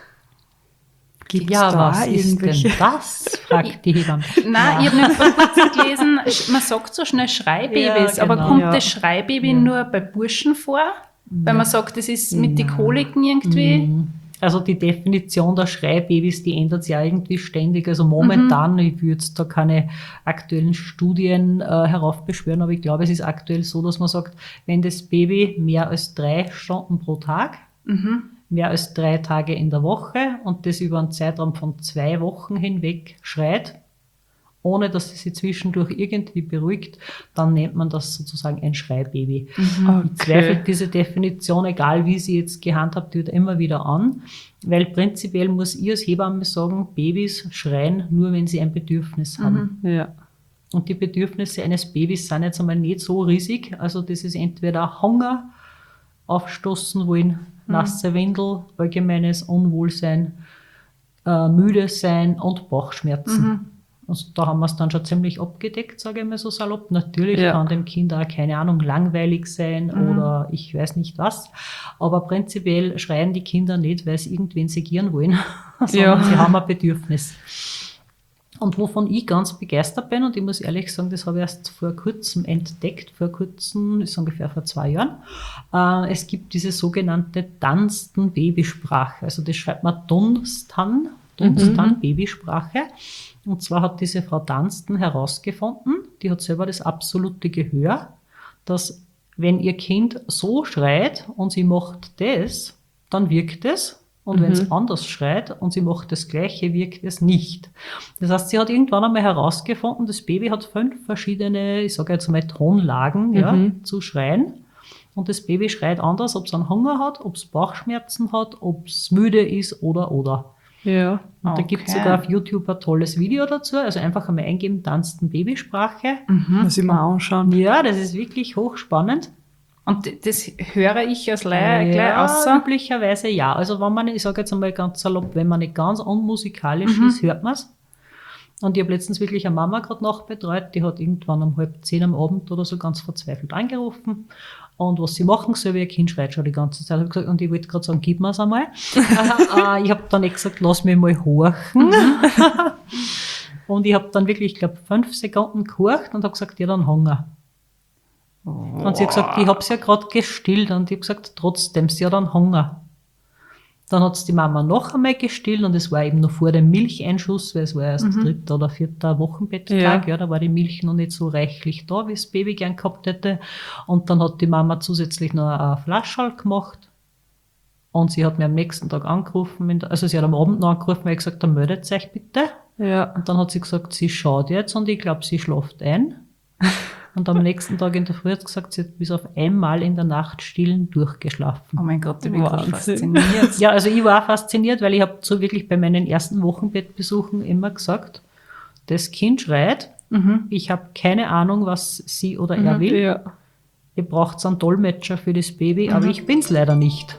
Gibt's Ja, da was ist irgendwelche? denn das? Fragt die Hebamme. Nein, ich habe nicht vor kurzem gelesen, man sagt so schnell Schreibabys, Ja, aber genau. kommt Ja. das Schreibaby nur bei Burschen vor? Weil man sagt, das ist mit den Koliken irgendwie. Also die Definition der Schreibabys, die ändert sich ja irgendwie ständig. Also momentan, ich würde jetzt da keine aktuellen Studien äh, heraufbeschwören, aber ich glaube, es ist aktuell so, dass man sagt, wenn das Baby mehr als drei Stunden pro Tag, Mhm. mehr als drei Tage in der Woche und das über einen Zeitraum von zwei Wochen hinweg schreit, ohne dass es sich zwischendurch irgendwie beruhigt, dann nennt man das sozusagen ein Schreibaby. Ich zweifle diese Definition, egal wie sie jetzt gehandhabt wird, immer wieder an, weil prinzipiell muss ich als Hebamme sagen, Babys schreien nur, wenn sie ein Bedürfnis haben. Ja. Und die Bedürfnisse eines Babys sind jetzt einmal nicht so riesig. Also das ist entweder Hunger, aufstoßen wollen, nasse Windel, allgemeines Unwohlsein, äh, müde sein und Bauchschmerzen. Also da haben wir es dann schon ziemlich abgedeckt, sage ich mal so salopp. Natürlich Ja. kann dem Kind auch, keine Ahnung, langweilig sein oder ich weiß nicht was. Aber prinzipiell schreien die Kinder nicht, weil sie irgendwen segieren wollen, sondern Ja. sie haben ein Bedürfnis. Und wovon ich ganz begeistert bin, und ich muss ehrlich sagen, das habe ich erst vor kurzem entdeckt, vor kurzem, ist ungefähr vor zwei Jahren, äh, es gibt diese sogenannte Dunstan-Babysprache. Also das schreibt man Dunstan, Dunstan-Babysprache. Und zwar hat diese Frau Dunstan herausgefunden, die hat selber das absolute Gehör, dass wenn ihr Kind so schreit und sie macht das, dann wirkt es. Und wenn es anders schreit und sie macht das Gleiche, wirkt es nicht. Das heißt, sie hat irgendwann einmal herausgefunden, das Baby hat fünf verschiedene, ich sage jetzt mal Tonlagen, ja, zu schreien. Und das Baby schreit anders, ob es einen Hunger hat, ob es Bauchschmerzen hat, ob es müde ist oder, oder. Ja. Und da gibt es Okay. sogar auf YouTube ein tolles Video dazu. Also einfach einmal eingeben, Dunstan Babysprache. Muss ich mal anschauen. Ja, das ist wirklich hochspannend. Und d- das höre ich als Laie gleich ja, außer. üblicherweise ja. Also wenn man, ich sage jetzt einmal ganz salopp, wenn man nicht ganz unmusikalisch Mhm. ist, hört man es. Und ich habe letztens wirklich eine Mama gerade nachbetreut, die hat irgendwann um halb zehn am Abend oder so ganz verzweifelt angerufen. Und was sie machen soll, wie ein Kind schreit schon die ganze Zeit. Hab ich gesagt, und ich wollte gerade sagen, gib mir es einmal. äh, ich habe dann nicht gesagt, lass mich mal horchen. Und ich habe dann wirklich, ich glaube, fünf Sekunden gehorcht und habe gesagt, ja, dann Hunger. Und sie hat gesagt, ich habe es ja gerade gestillt. Und ich habe gesagt, trotzdem, sie hat dann Hunger. Dann hat es die Mama noch einmal gestillt und es war eben noch vor dem Milcheinschuss, weil es war erst Mhm. dritter oder vierter Wochenbetttag. Ja. Ja. Da war die Milch noch nicht so reichlich da, wie das Baby gern gehabt hätte. Und dann hat die Mama zusätzlich noch eine Flascherl gemacht. Und sie hat mir am nächsten Tag angerufen, in der- also sie hat am Abend noch angerufen, weil ich gesagt habe, meldet euch bitte. Ja. Und dann hat sie gesagt, sie schaut jetzt und ich glaube, sie schläft ein. Und am nächsten Tag in der Früh hat sie gesagt, sie hat bis auf einmal in der Nacht stillen durchgeschlafen. Oh mein Gott, ich bin gerade Wahnsinn. fasziniert. Ja, also ich war fasziniert, weil ich habe so wirklich bei meinen ersten Wochenbettbesuchen immer gesagt, das Kind schreit, Mhm. ich habe keine Ahnung, was sie oder er will. Ja. Ihr braucht einen Dolmetscher für das Baby, aber ich bin's leider nicht.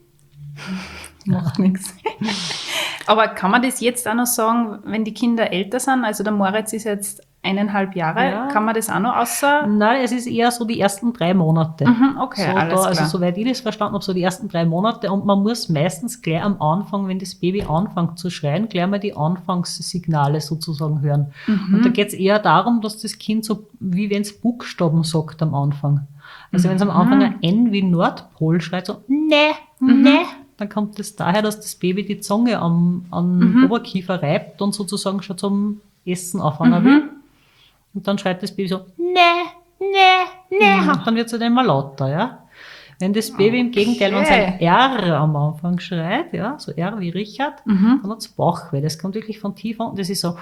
Macht nichts. Aber kann man das jetzt auch noch sagen, wenn die Kinder älter sind? Also der Moritz ist jetzt eineinhalb Jahre. Ja. Kann man das auch noch außer? Nein, es ist eher so die ersten drei Monate. Mhm, okay, so alles da, klar. also soweit ich das verstanden habe, so die ersten drei Monate. Und man muss meistens gleich am Anfang, wenn das Baby anfängt zu schreien, gleich mal die Anfangssignale sozusagen hören. Mhm. Und da geht es eher darum, dass das Kind so, wie wenn es Buchstaben sagt am Anfang. Also wenn es am Anfang ein N wie Nordpol schreit, so ne, ne, dann kommt das daher, dass das Baby die Zunge am, am Oberkiefer reibt und sozusagen schon zum Essen anfangen will. Und dann schreit das Baby so, ne, ne, ne, und dann wird es halt immer lauter, ja. Wenn das Baby im Gegenteil, wenn es ein R am Anfang schreit, ja, so R wie Richard, dann hat es Bauchweh. Das kommt wirklich von tief unten, das ist so,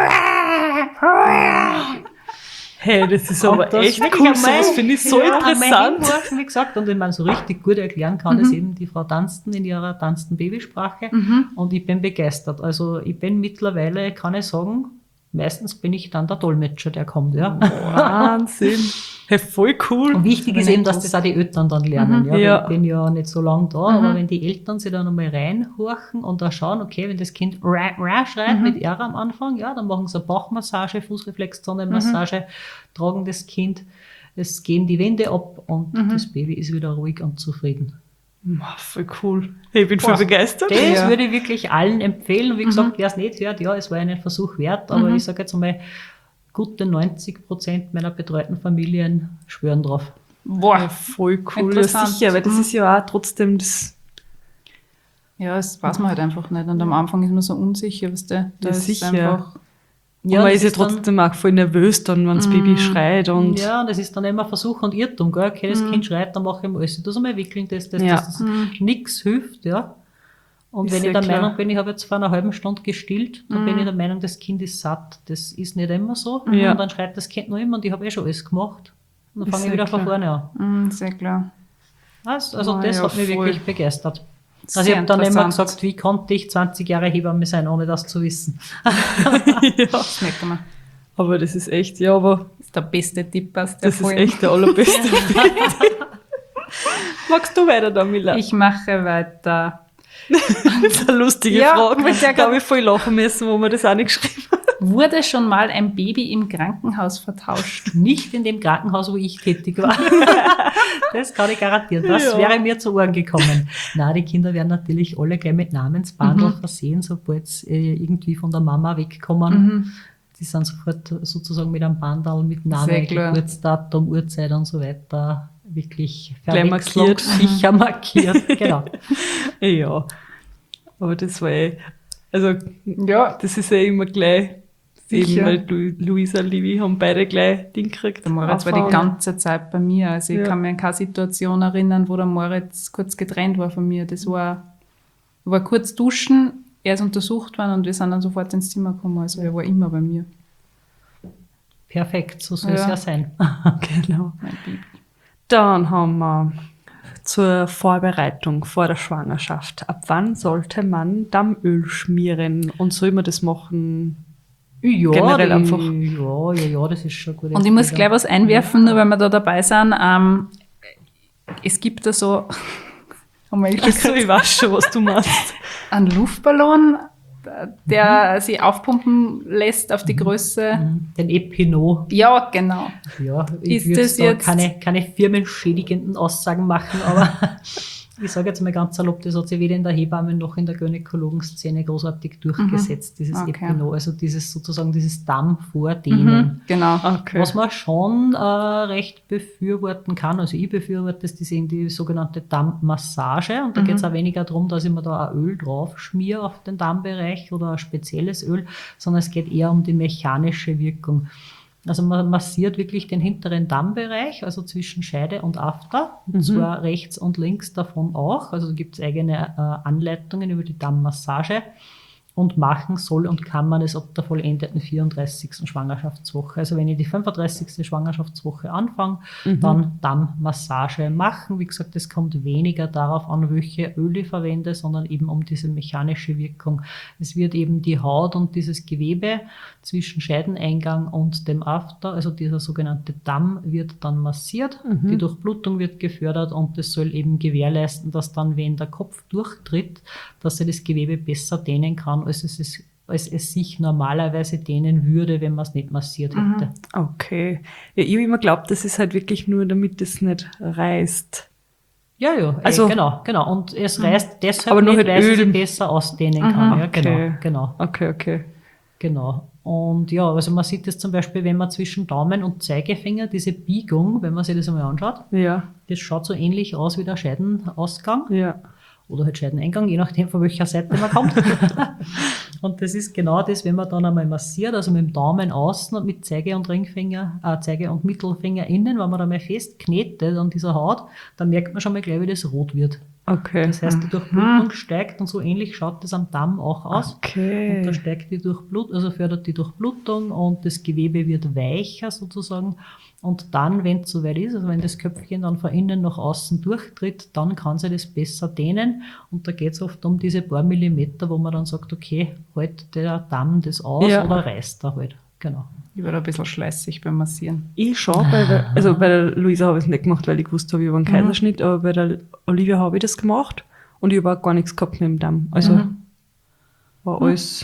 Hey, das ist aber und das echt wirklich cool. einmal- Sowas finde ich so ja, einmal interessant. hinhorchen, wie gesagt, und wenn man so richtig gut erklären kann, das eben die Frau Dunstan in ihrer Dunstan Babysprache. Und ich bin begeistert. Also ich bin mittlerweile, kann ich sagen, meistens bin ich dann der Dolmetscher, der kommt, ja. Wahnsinn. Hey, voll cool. Und wichtig ist eben, dass das auch die Eltern dann lernen. Ja, Ja. weil ich bin ja nicht so lange da, aber wenn die Eltern sich dann einmal reinhorchen und da schauen, okay, wenn das Kind ra, ra schreit mit R am Anfang, ja, dann machen sie eine Bauchmassage, Fußreflexzonenmassage, tragen das Kind, es gehen die Wände ab und das Baby ist wieder ruhig und zufrieden. Ah, voll cool. Hey, ich bin voll Boah, begeistert. Das Ja. würde ich wirklich allen empfehlen. Und wie gesagt, wer es nicht hört, ja, es war einen Versuch wert, aber ich sage jetzt einmal, gute neunzig Prozent meiner betreuten Familien schwören drauf. Boah. Ja, voll cool. Ja, Interessant. sicher, weil das Mhm. ist ja auch trotzdem das. Ja, das weiß man halt einfach nicht. Und am Anfang ist man so unsicher, was der da Ja, ist sicher. einfach. Ja, und man das ist ja dann- trotzdem auch voll nervös dann, wenn das Baby schreit und. Ja, und das ist dann immer Versuch und Irrtum, gell? Okay, das Kind schreit, dann mache ich mal alles. Ich tue einmal wickeln, das, das, Ja. das, das. Nix hilft, ja. Und Ist wenn ja ich der klar. Meinung bin, ich habe jetzt vor einer halben Stunde gestillt, dann bin ich der Meinung, das Kind ist satt. Das ist nicht immer so. Ja. Und dann schreit das Kind noch immer und ich habe eh schon alles gemacht. Und dann Ist fange ich ja wieder klar. von vorne an. Mhm, sehr klar. Also, also Ah, das ja, hat mich voll. wirklich begeistert. Also Sehr ich habe dann immer interessant. gesagt, wie konnte ich zwanzig Jahre Hebamme sein, ohne das zu wissen. ja. Das merkt man. Aber das ist echt, ja, aber Das ist der beste Tipp aus der das ist Folge. echt der allerbeste. Magst du weiter da, Mila? Ich mache weiter. Das ist eine lustige Ja, Frage. mit der Da habe ich voll lachen müssen, wo wir das auch nicht geschrieben haben. Wurde schon mal ein Baby im Krankenhaus vertauscht? Nicht in dem Krankenhaus, wo ich tätig war. Das kann ich garantieren. Das Ja. wäre mir zu Ohren gekommen. Na, die Kinder werden natürlich alle gleich mit Namensbandel versehen, sobald sie äh, irgendwie von der Mama wegkommen. Die sind sofort sozusagen mit einem Bandal, mit Sehr Name, klar. Geburtsdatum, Uhrzeit und so weiter wirklich Gleich markiert. sicher markiert. Genau. Ja. Aber das war eh, also Ja. das ist ja immer gleich, Sicher. eben, weil du, Luisa und Livi haben beide gleich Ding gekriegt. Der Moritz war die Aufhauen. ganze Zeit bei mir. Also ich Ja. kann mich an keine Situation erinnern, wo der Moritz kurz getrennt war von mir. Das war, war kurz duschen, er ist untersucht worden und wir sind dann sofort ins Zimmer gekommen. Also er war immer bei mir. Perfekt, so soll es Ja. ja sein. Genau. Mein Baby. Dann haben wir zur Vorbereitung vor der Schwangerschaft. Ab wann sollte man Dammöl schmieren und soll man das machen? Ja, Generell die, einfach. Ja, ja, ja, das ist schon gut. Und ich muss gleich was einwerfen, nur weil wir da dabei sind. Ähm, es gibt da so, haben wir Ach so, ich weiß schon, was du meinst. einen Luftballon, der mhm. sich aufpumpen lässt auf die Größe. Den Epinot. Ja, genau. Ja, ich Ist würde das da jetzt- keine, keine firmenschädigenden Aussagen machen, aber ich sage jetzt mal ganz salopp, das hat sich weder in der Hebammen noch in der Gynäkologenszene großartig durchgesetzt, dieses Okay. Epinot, also dieses sozusagen dieses Dammvordehnen. Mhm, genau. Okay. Was man schon äh, recht befürworten kann, also ich befürworte das, das ist die sogenannte Dammmassage und da geht es auch weniger darum, dass ich mir da ein Öl drauf schmiere auf den Dammbereich oder ein spezielles Öl, sondern es geht eher um die mechanische Wirkung. Also man massiert wirklich den hinteren Dammbereich, also zwischen Scheide und After, und zwar rechts und links davon auch. Also da gibt es eigene äh, Anleitungen über die Dammmassage. Und machen soll und kann man es ab der vollendeten vierunddreißigsten Schwangerschaftswoche. Also wenn ich die fünfunddreißigste Schwangerschaftswoche anfange, Mhm. dann Dammmassage machen. Wie gesagt, es kommt weniger darauf an, welche Öle ich verwende, sondern eben um diese mechanische Wirkung. Es wird eben die Haut und dieses Gewebe zwischen Scheideneingang und dem After, also dieser sogenannte Damm, wird dann massiert. Mhm. Die Durchblutung wird gefördert und das soll eben gewährleisten, dass dann, wenn der Kopf durchtritt, dass er das Gewebe besser dehnen kann, als es, ist, als es sich normalerweise dehnen würde, wenn man es nicht massiert hätte. Okay. Ja, ich habe immer geglaubt, das ist halt wirklich nur, damit es nicht reißt. Ja, ja, Also- also, genau, genau. Und es reißt deshalb Aber nur nicht, mit weil es Öl. sich besser ausdehnen kann. Ja, genau, Okay. genau, Okay, okay. genau. Und ja, also man sieht das zum Beispiel, wenn man zwischen Daumen und Zeigefinger, diese Biegung, wenn man sich das einmal anschaut, Ja, das schaut so ähnlich aus wie der Scheidenausgang. ja. Oder halt Scheideneingang, je nachdem, von welcher Seite man kommt. Und das ist genau das, wenn man dann einmal massiert, also mit dem Daumen außen und mit Zeige und Ringfinger, äh, Zeige und Mittelfinger innen, wenn man da mal festknetet an dieser Haut, dann merkt man schon mal gleich, wie das rot wird. Okay. Das heißt, die Durchblutung steigt und so ähnlich schaut das am Damm auch aus. Und da Okay. steigt die Durchblutung, also fördert die Durchblutung und das Gewebe wird weicher sozusagen. Und dann, wenn es soweit ist, also wenn das Köpfchen dann von innen nach außen durchtritt, dann kann sich das besser dehnen. Und da geht es oft um diese paar Millimeter, wo man dann sagt, okay, hält der Damm das aus Ja. oder reißt er halt. Genau. Ich war da ein bisschen schleißig beim Massieren. Ich schon, bei der, also bei der Luisa habe ich es nicht gemacht, weil ich gewusst habe, ich habe einen Kaiserschnitt, aber bei der Olivia habe ich das gemacht und ich habe auch gar nichts gehabt mit dem Damm. Also war alles,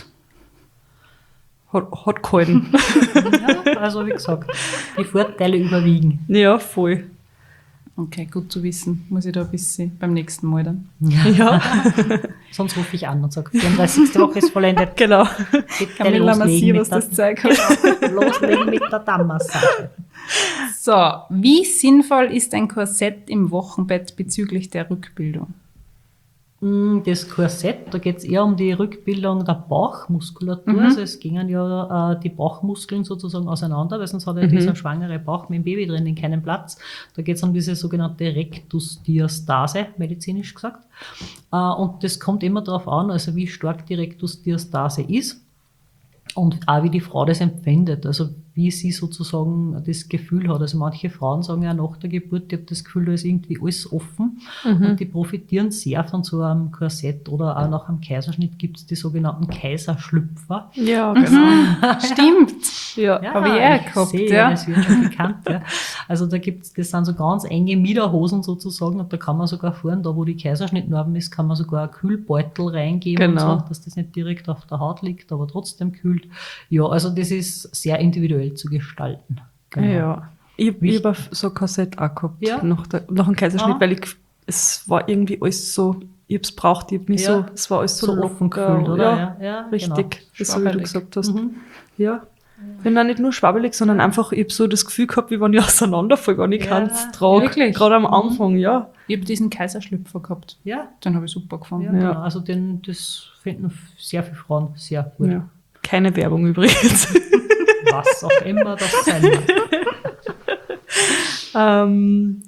hat, hat gehalten. Ja, also wie gesagt, die Vorteile überwiegen. Ja, voll. Okay, gut zu wissen. Muss ich da ein bisschen beim nächsten Mal dann. Ja, Sonst rufe ich an und sage, vierunddreißigste Woche ist vollendet. genau. Bitte Camilla loslegen massier, mit was der- das Zeug hat. Loslegen mit der Dammmassage. So, wie sinnvoll ist ein Korsett im Wochenbett bezüglich der Rückbildung? Mm, Das Korsett, da geht es eher um die Rückbildung der Bauchmuskulatur. Mhm. Also es gingen ja äh, die Bauchmuskeln sozusagen auseinander, weil sonst hat ja dieser schwangere Bauch mit dem Baby drin keinen Platz. Da geht es um diese sogenannte Rektusdiastase, medizinisch gesagt. Äh, und das kommt immer darauf an, also wie stark die Rektusdiastase ist und auch wie die Frau das empfindet. Also wie sie sozusagen das Gefühl hat. Also manche Frauen sagen ja nach der Geburt, ich habe das Gefühl, da ist irgendwie alles offen. Und die profitieren sehr von so einem Korsett oder auch nach einem Kaiserschnitt gibt es die sogenannten Kaiserschlüpfer. Ja, genau. Stimmt. Ja. Hab ich auch gehabt, sehe, ja. das wird schon bekannt. Ja. Also da gibt's, das sind so ganz enge Miederhosen sozusagen und da kann man sogar vorne, da wo die Kaiserschnittnarben ist, kann man sogar einen Kühlbeutel reingeben Genau. und so, dass das nicht direkt auf der Haut liegt, aber trotzdem kühlt. Ja, also das ist sehr individuell zu gestalten. Genau. Ja. Ich, ich Wichtig. habe so ein Korsett auch gehabt, Ja. nach, der, nach dem Kaiserschnitt, Ah. weil ich, es war irgendwie alles so, ich habe es braucht, ich hab mich Ja. so, es war alles so, So locker. offen gefühlt, oder? Ja, Ja, ja, richtig, genau. das so wie du Schwabbelig. gesagt hast. Mhm. Ja. Bin auch nicht nur schwabbelig, sondern einfach, ich habe so das Gefühl gehabt, wie wenn ich auseinanderfalle, wenn ich Ja, keins trage. wirklich? Gerade am Anfang, ja. Ich habe diesen Kaiserschlüpfer gehabt. Ja, Den habe ich super ja, gefunden. Ja. Genau. Also den, das finden sehr viele Frauen sehr gut. ja. Keine Werbung übrigens. Was auch immer das sein mag. ähm,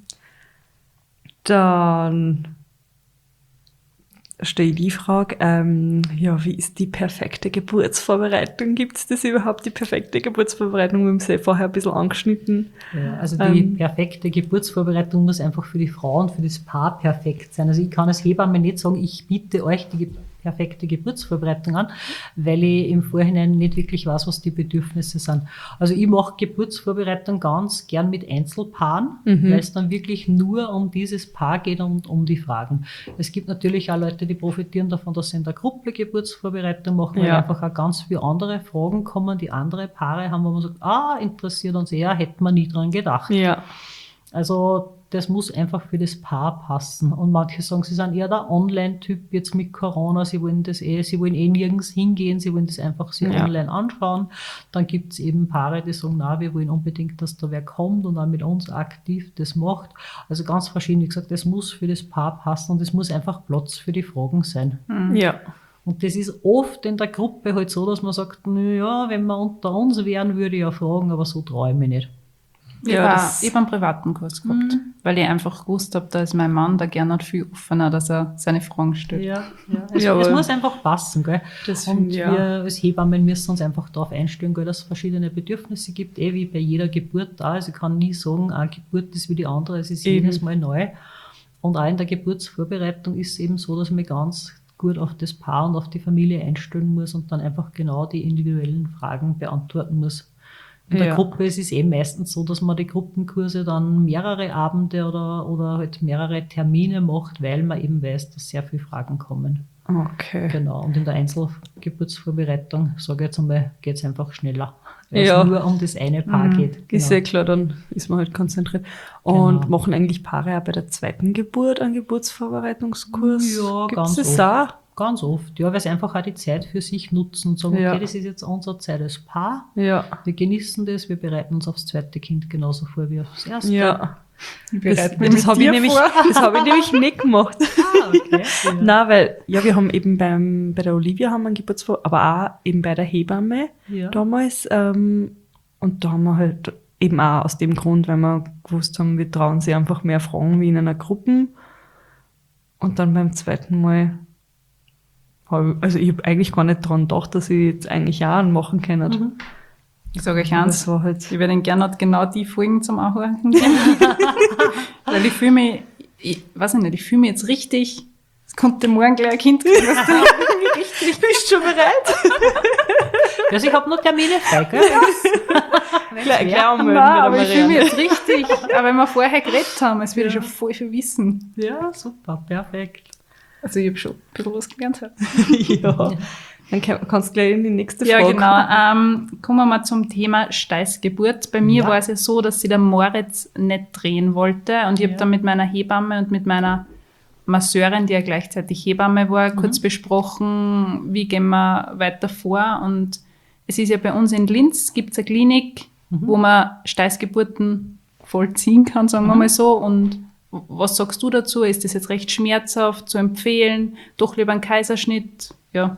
dann stelle ich die Frage, ähm, ja, wie ist die perfekte Geburtsvorbereitung? Gibt es das überhaupt, die perfekte Geburtsvorbereitung? Wir haben es ja vorher ein bisschen angeschnitten. Ja, also die Ähm. perfekte Geburtsvorbereitung muss einfach für die Frau und für das Paar perfekt sein. Also ich kann als Hebamme nicht sagen, ich biete euch die Ge- perfekte Geburtsvorbereitung an, weil ich im Vorhinein nicht wirklich weiß, was die Bedürfnisse sind. Also ich mache Geburtsvorbereitung ganz gern mit Einzelpaaren, Mhm. weil es dann wirklich nur um dieses Paar geht und um die Fragen. Es gibt natürlich auch Leute, die profitieren davon, dass sie in der Gruppe Geburtsvorbereitung machen, weil Ja. einfach auch ganz viele andere Fragen kommen, die andere Paare haben, wo man sagt, ah, interessiert uns eher, hätte man nie dran gedacht. Ja. Also das muss einfach für das Paar passen. Und manche sagen, sie sind eher der Online-Typ jetzt mit Corona, sie wollen das eh, sie wollen eh nirgends hingehen, sie wollen das einfach sich Ja. online anschauen. Dann gibt es eben Paare, die sagen, na, wir wollen unbedingt, dass da wer kommt und auch mit uns aktiv das macht. Also ganz verschieden. Wie gesagt, das muss für das Paar passen und es muss einfach Platz für die Fragen sein. Ja. Und das ist oft in der Gruppe halt so, dass man sagt, na ja, wenn wir unter uns wären, würde ich ja fragen, aber so traue ich mich nicht. Ich Ja, habe das- hab einen privaten Kurs gehabt, weil ich einfach gewusst habe, da ist mein Mann, der gerne viel offener, dass er seine Fragen stellt. Ja, ja. Es, Jawohl. es muss einfach passen, gell? Das Und finde ich, ja. wir als Hebammen müssen uns einfach darauf einstellen, gell, dass es verschiedene Bedürfnisse gibt, eh wie bei jeder Geburt da. Also ich kann nie sagen, eine Geburt ist wie die andere, es ist Eben. jedes Mal neu. Und auch in der Geburtsvorbereitung ist es eben so, dass man ganz gut auf das Paar und auf die Familie einstellen muss und dann einfach genau die individuellen Fragen beantworten muss. In der Ja. Gruppe ist es eben meistens so, dass man die Gruppenkurse dann mehrere Abende oder, oder halt mehrere Termine macht, weil man eben weiß, dass sehr viele Fragen kommen. Okay. Genau. Und in der Einzelgeburtsvorbereitung, sage ich jetzt einmal, geht es einfach schneller. Weil Ja. es nur um das eine Paar geht. Ist ja klar, dann ist man halt konzentriert. Und Genau. machen eigentlich Paare auch bei der zweiten Geburt einen Geburtsvorbereitungskurs? Ja, Gibt's ganz das oft. auch? Ganz oft. Ja, weil sie einfach auch die Zeit für sich nutzen und sagen, Ja. okay, das ist jetzt unsere Zeit als Paar. Ja. Wir genießen das, wir bereiten uns aufs zweite Kind genauso vor wie aufs erste. Ja. Ich Das, bereite mich das mit habe ich, dir nämlich- vor. das hab ich nämlich nicht gemacht. Ah, okay. Ja. Nein, weil, ja, wir haben eben beim, bei der Olivia haben wir einen Geburtsvorbereitung, aber auch eben bei der Hebamme Ja. damals. Ähm, und da haben wir halt eben auch aus dem Grund, weil wir gewusst haben, wir trauen sie einfach mehr Fragen wie in einer Gruppe. Und dann beim zweiten Mal, hab ich, also ich habe eigentlich gar nicht dran gedacht, dass ich jetzt eigentlich auch einen machen kann. Mhm. Ich sage euch Aber eins, das war halt, ich werde gerne genau die Folgen zum Anhören. Weil ich fühle mich, ich weiß nicht, ich fühle mich jetzt richtig, es konnte morgen gleich ein Kind kriegen. Weißt du? ich bin schon bereit. Also ich habe noch Termine frei, gell? Gleich, gleich anmelden Nein, mit aber der ich fühle mich Marianne. jetzt richtig, aber wenn wir vorher geredet haben, es würde ich schon voll viel wissen. Ja, super, perfekt. Also ich habe schon ein bisschen was gelernt. Ja. Dann kann, kannst du gleich in die nächste Ja, Frage. genau. Ähm, kommen wir mal zum Thema Steißgeburt. Bei mir Ja. war es ja so, dass sich der Moritz nicht drehen wollte. Und ich Ja. habe dann mit meiner Hebamme und mit meiner Masseurin, die ja gleichzeitig Hebamme war, Mhm. kurz besprochen, wie gehen wir weiter vor. Und es ist ja bei uns in Linz, gibt es eine Klinik, Mhm. wo man Steißgeburten vollziehen kann, sagen wir Mhm. mal so. Und was sagst du dazu? Ist das jetzt recht schmerzhaft zu empfehlen? Doch lieber ein Kaiserschnitt? Ja.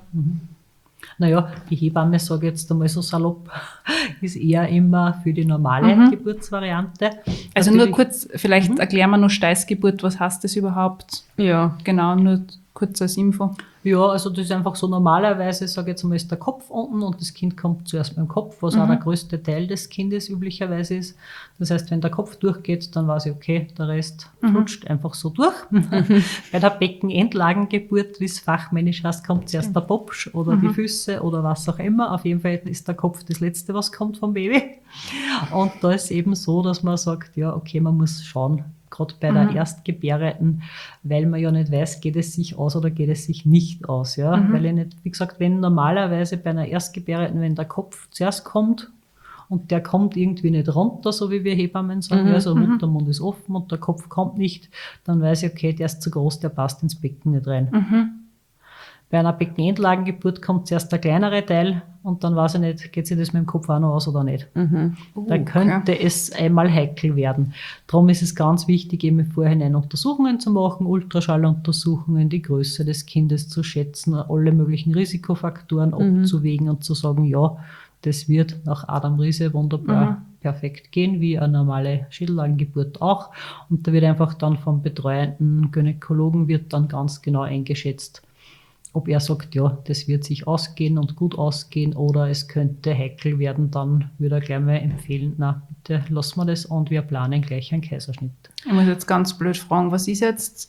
Naja, die Hebamme, sage ich jetzt einmal so salopp, ist eher immer für die normale Mhm. Geburtsvariante. Also nur Natürlich- kurz, vielleicht erklären wir nur Steißgeburt, was heißt das überhaupt? Ja. Genau, nur kurz als Info. Ja, also das ist einfach so normalerweise, sage ich jetzt einmal, ist der Kopf unten und das Kind kommt zuerst beim Kopf, was auch der größte Teil des Kindes üblicherweise ist. Das heißt, wenn der Kopf durchgeht, dann weiß ich, okay, der Rest flutscht einfach so durch. Bei der Beckenendlagengeburt, wie es fachmännisch heißt, kommt zuerst der Popsch oder die Füße oder was auch immer. Auf jeden Fall ist der Kopf das Letzte, was kommt vom Baby. Und da ist eben so, dass man sagt, ja, okay, man muss schauen, gerade bei der Erstgebärenden, weil man ja nicht weiß, geht es sich aus oder geht es sich nicht aus. Ja? Mhm. Weil ich nicht, wie gesagt, wenn normalerweise bei einer Erstgebärenden, wenn der Kopf zuerst kommt und der kommt irgendwie nicht runter, so wie wir Hebammen sagen, Mhm. also Muttermund ist offen und der Kopf kommt nicht, dann weiß ich, okay, der ist zu groß, der passt ins Becken nicht rein. Mhm. Bei einer Beckenendlagengeburt kommt zuerst der kleinere Teil und dann weiß ich nicht, geht sich das mit dem Kopf auch noch aus oder nicht. Mhm. Dann könnte es einmal heikel werden. Darum ist es ganz wichtig, eben im Vorhinein Untersuchungen zu machen, Ultraschalluntersuchungen, die Größe des Kindes zu schätzen, alle möglichen Risikofaktoren Mhm. abzuwägen und zu sagen, ja, das wird nach Adam Riese wunderbar Mhm. perfekt gehen, wie eine normale Schädellagengeburt auch. Und da wird einfach dann vom betreuenden Gynäkologen wird dann ganz genau eingeschätzt, ob er sagt, ja, das wird sich ausgehen und gut ausgehen oder es könnte heikel werden, dann würde er gleich mal empfehlen, na, bitte lassen wir das und wir planen gleich einen Kaiserschnitt. Ich muss jetzt ganz blöd fragen, was ist jetzt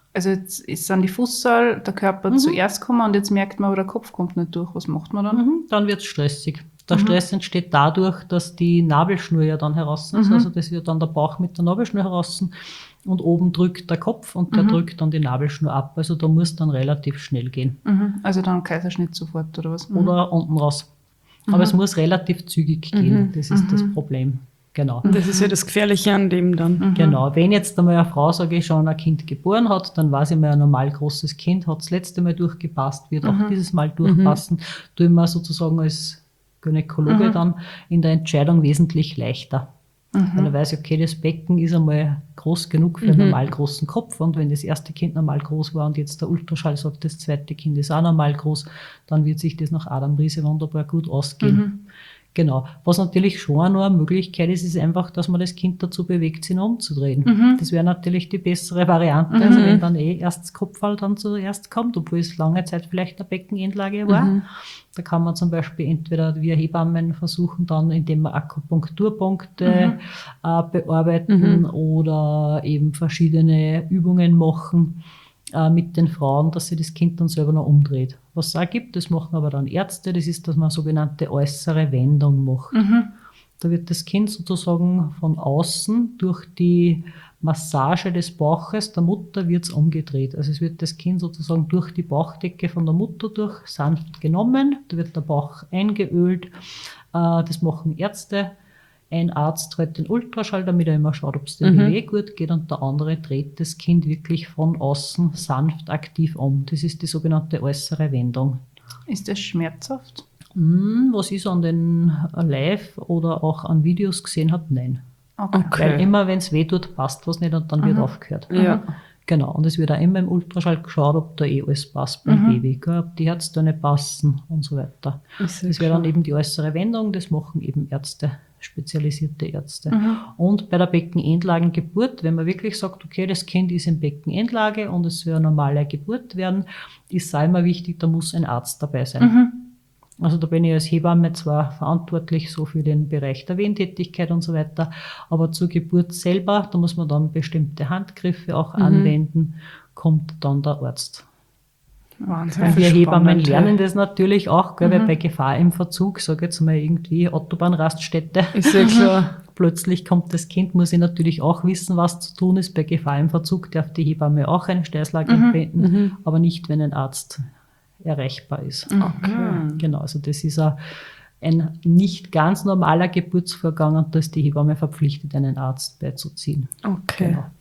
Also jetzt ist an die Fußsohle der Körper Mhm. zuerst gekommen und jetzt merkt man, aber der Kopf kommt nicht durch. Was macht man dann? Mhm, dann wird es stressig. Der Mhm. Stress entsteht dadurch, dass die Nabelschnur ja dann heraus ist. Mhm. Also das wird dann der Bauch mit der Nabelschnur heraus und oben drückt der Kopf und der Mhm. drückt dann die Nabelschnur ab. Also da muss dann relativ schnell gehen. Mhm. Also dann Kaiserschnitt sofort oder was? Mhm. Oder unten raus. Aber Mhm. es muss relativ zügig gehen. Mhm. Das ist das Mhm. Problem. Genau. Und das ist ja das Gefährliche an dem dann. Mhm. Genau. Wenn jetzt einmal eine Frau, sage ich, schon ein Kind geboren hat, dann weiß ich mal, ein normal großes Kind hat das letzte Mal durchgepasst, wird Mhm. auch dieses Mal durchpassen. Tue ich mir sozusagen als Gynäkologe Mhm. dann in der Entscheidung wesentlich leichter. Weil Mhm. er weiß, okay, das Becken ist einmal groß genug für einen Mhm. normal großen Kopf und wenn das erste Kind normal groß war und jetzt der Ultraschall sagt, das zweite Kind ist auch normal groß, dann wird sich das nach Adam Riese wunderbar gut ausgehen. Mhm. Genau. Was natürlich schon noch eine Möglichkeit ist, ist einfach, dass man das Kind dazu bewegt, sich noch umzudrehen. Mhm. Das wäre natürlich die bessere Variante, Mhm. also wenn dann eh erst das Kopfball dann zuerst kommt, obwohl es lange Zeit vielleicht eine Beckenendlage war. Mhm. Da kann man zum Beispiel entweder via Hebammen versuchen, dann indem man Akupunkturpunkte äh, bearbeiten Mhm. oder eben verschiedene Übungen machen äh, mit den Frauen, dass sie das Kind dann selber noch umdreht. Was es auch gibt, das machen aber dann Ärzte, das ist, dass man eine sogenannte äußere Wendung macht. Mhm. Da wird das Kind sozusagen von außen durch die Massage des Bauches der Mutter wird's umgedreht. Also es wird das Kind sozusagen durch die Bauchdecke von der Mutter durch sanft genommen, da wird der Bauch eingeölt. Äh, Das machen Ärzte. Ein Arzt dreht den Ultraschall, damit er immer schaut, ob es dem Mhm. Baby gut geht, und der andere dreht das Kind wirklich von außen sanft aktiv um. Das ist die sogenannte äußere Wendung. Ist das schmerzhaft? Hm, was ich so an den Live oder auch an Videos gesehen habe, nein. Okay. Okay. Weil immer, wenn es weh tut, passt was nicht und dann wird Mhm. aufgehört. Ja. Genau, und es wird auch immer im Ultraschall geschaut, ob da eh alles passt beim Mhm. Baby, gell, ob die Herztöne passen und so weiter. Ist ja Das wäre dann klar. eben die äußere Wendung, das machen eben Ärzte, spezialisierte Ärzte. Mhm. Und bei der Beckenendlagengeburt, wenn man wirklich sagt, okay, das Kind ist in Beckenendlage und es soll eine normale Geburt werden, ist auch immer wichtig, da muss ein Arzt dabei sein. Mhm. Also da bin ich als Hebamme zwar verantwortlich so für den Bereich der Wehentätigkeit und so weiter, aber zur Geburt selber, da muss man dann bestimmte Handgriffe auch Mhm. anwenden, kommt dann der Arzt. Wahnsinn. Und wir Hebammen Spannend, ja. lernen das natürlich auch, gell, weil Mhm. bei Gefahr im Verzug, sage jetzt mal irgendwie Autobahnraststätte, Ist ja klar. plötzlich kommt das Kind, muss ich natürlich auch wissen, was zu tun ist. Bei Gefahr im Verzug darf die Hebamme auch eine Steißlage Mhm. entwenden, Mhm. aber nicht, wenn ein Arzt erreichbar ist. Okay. Genau, also das ist ein, ein nicht ganz normaler Geburtsvorgang und da ist die Hebamme verpflichtet, einen Arzt beizuziehen. Okay. Genau.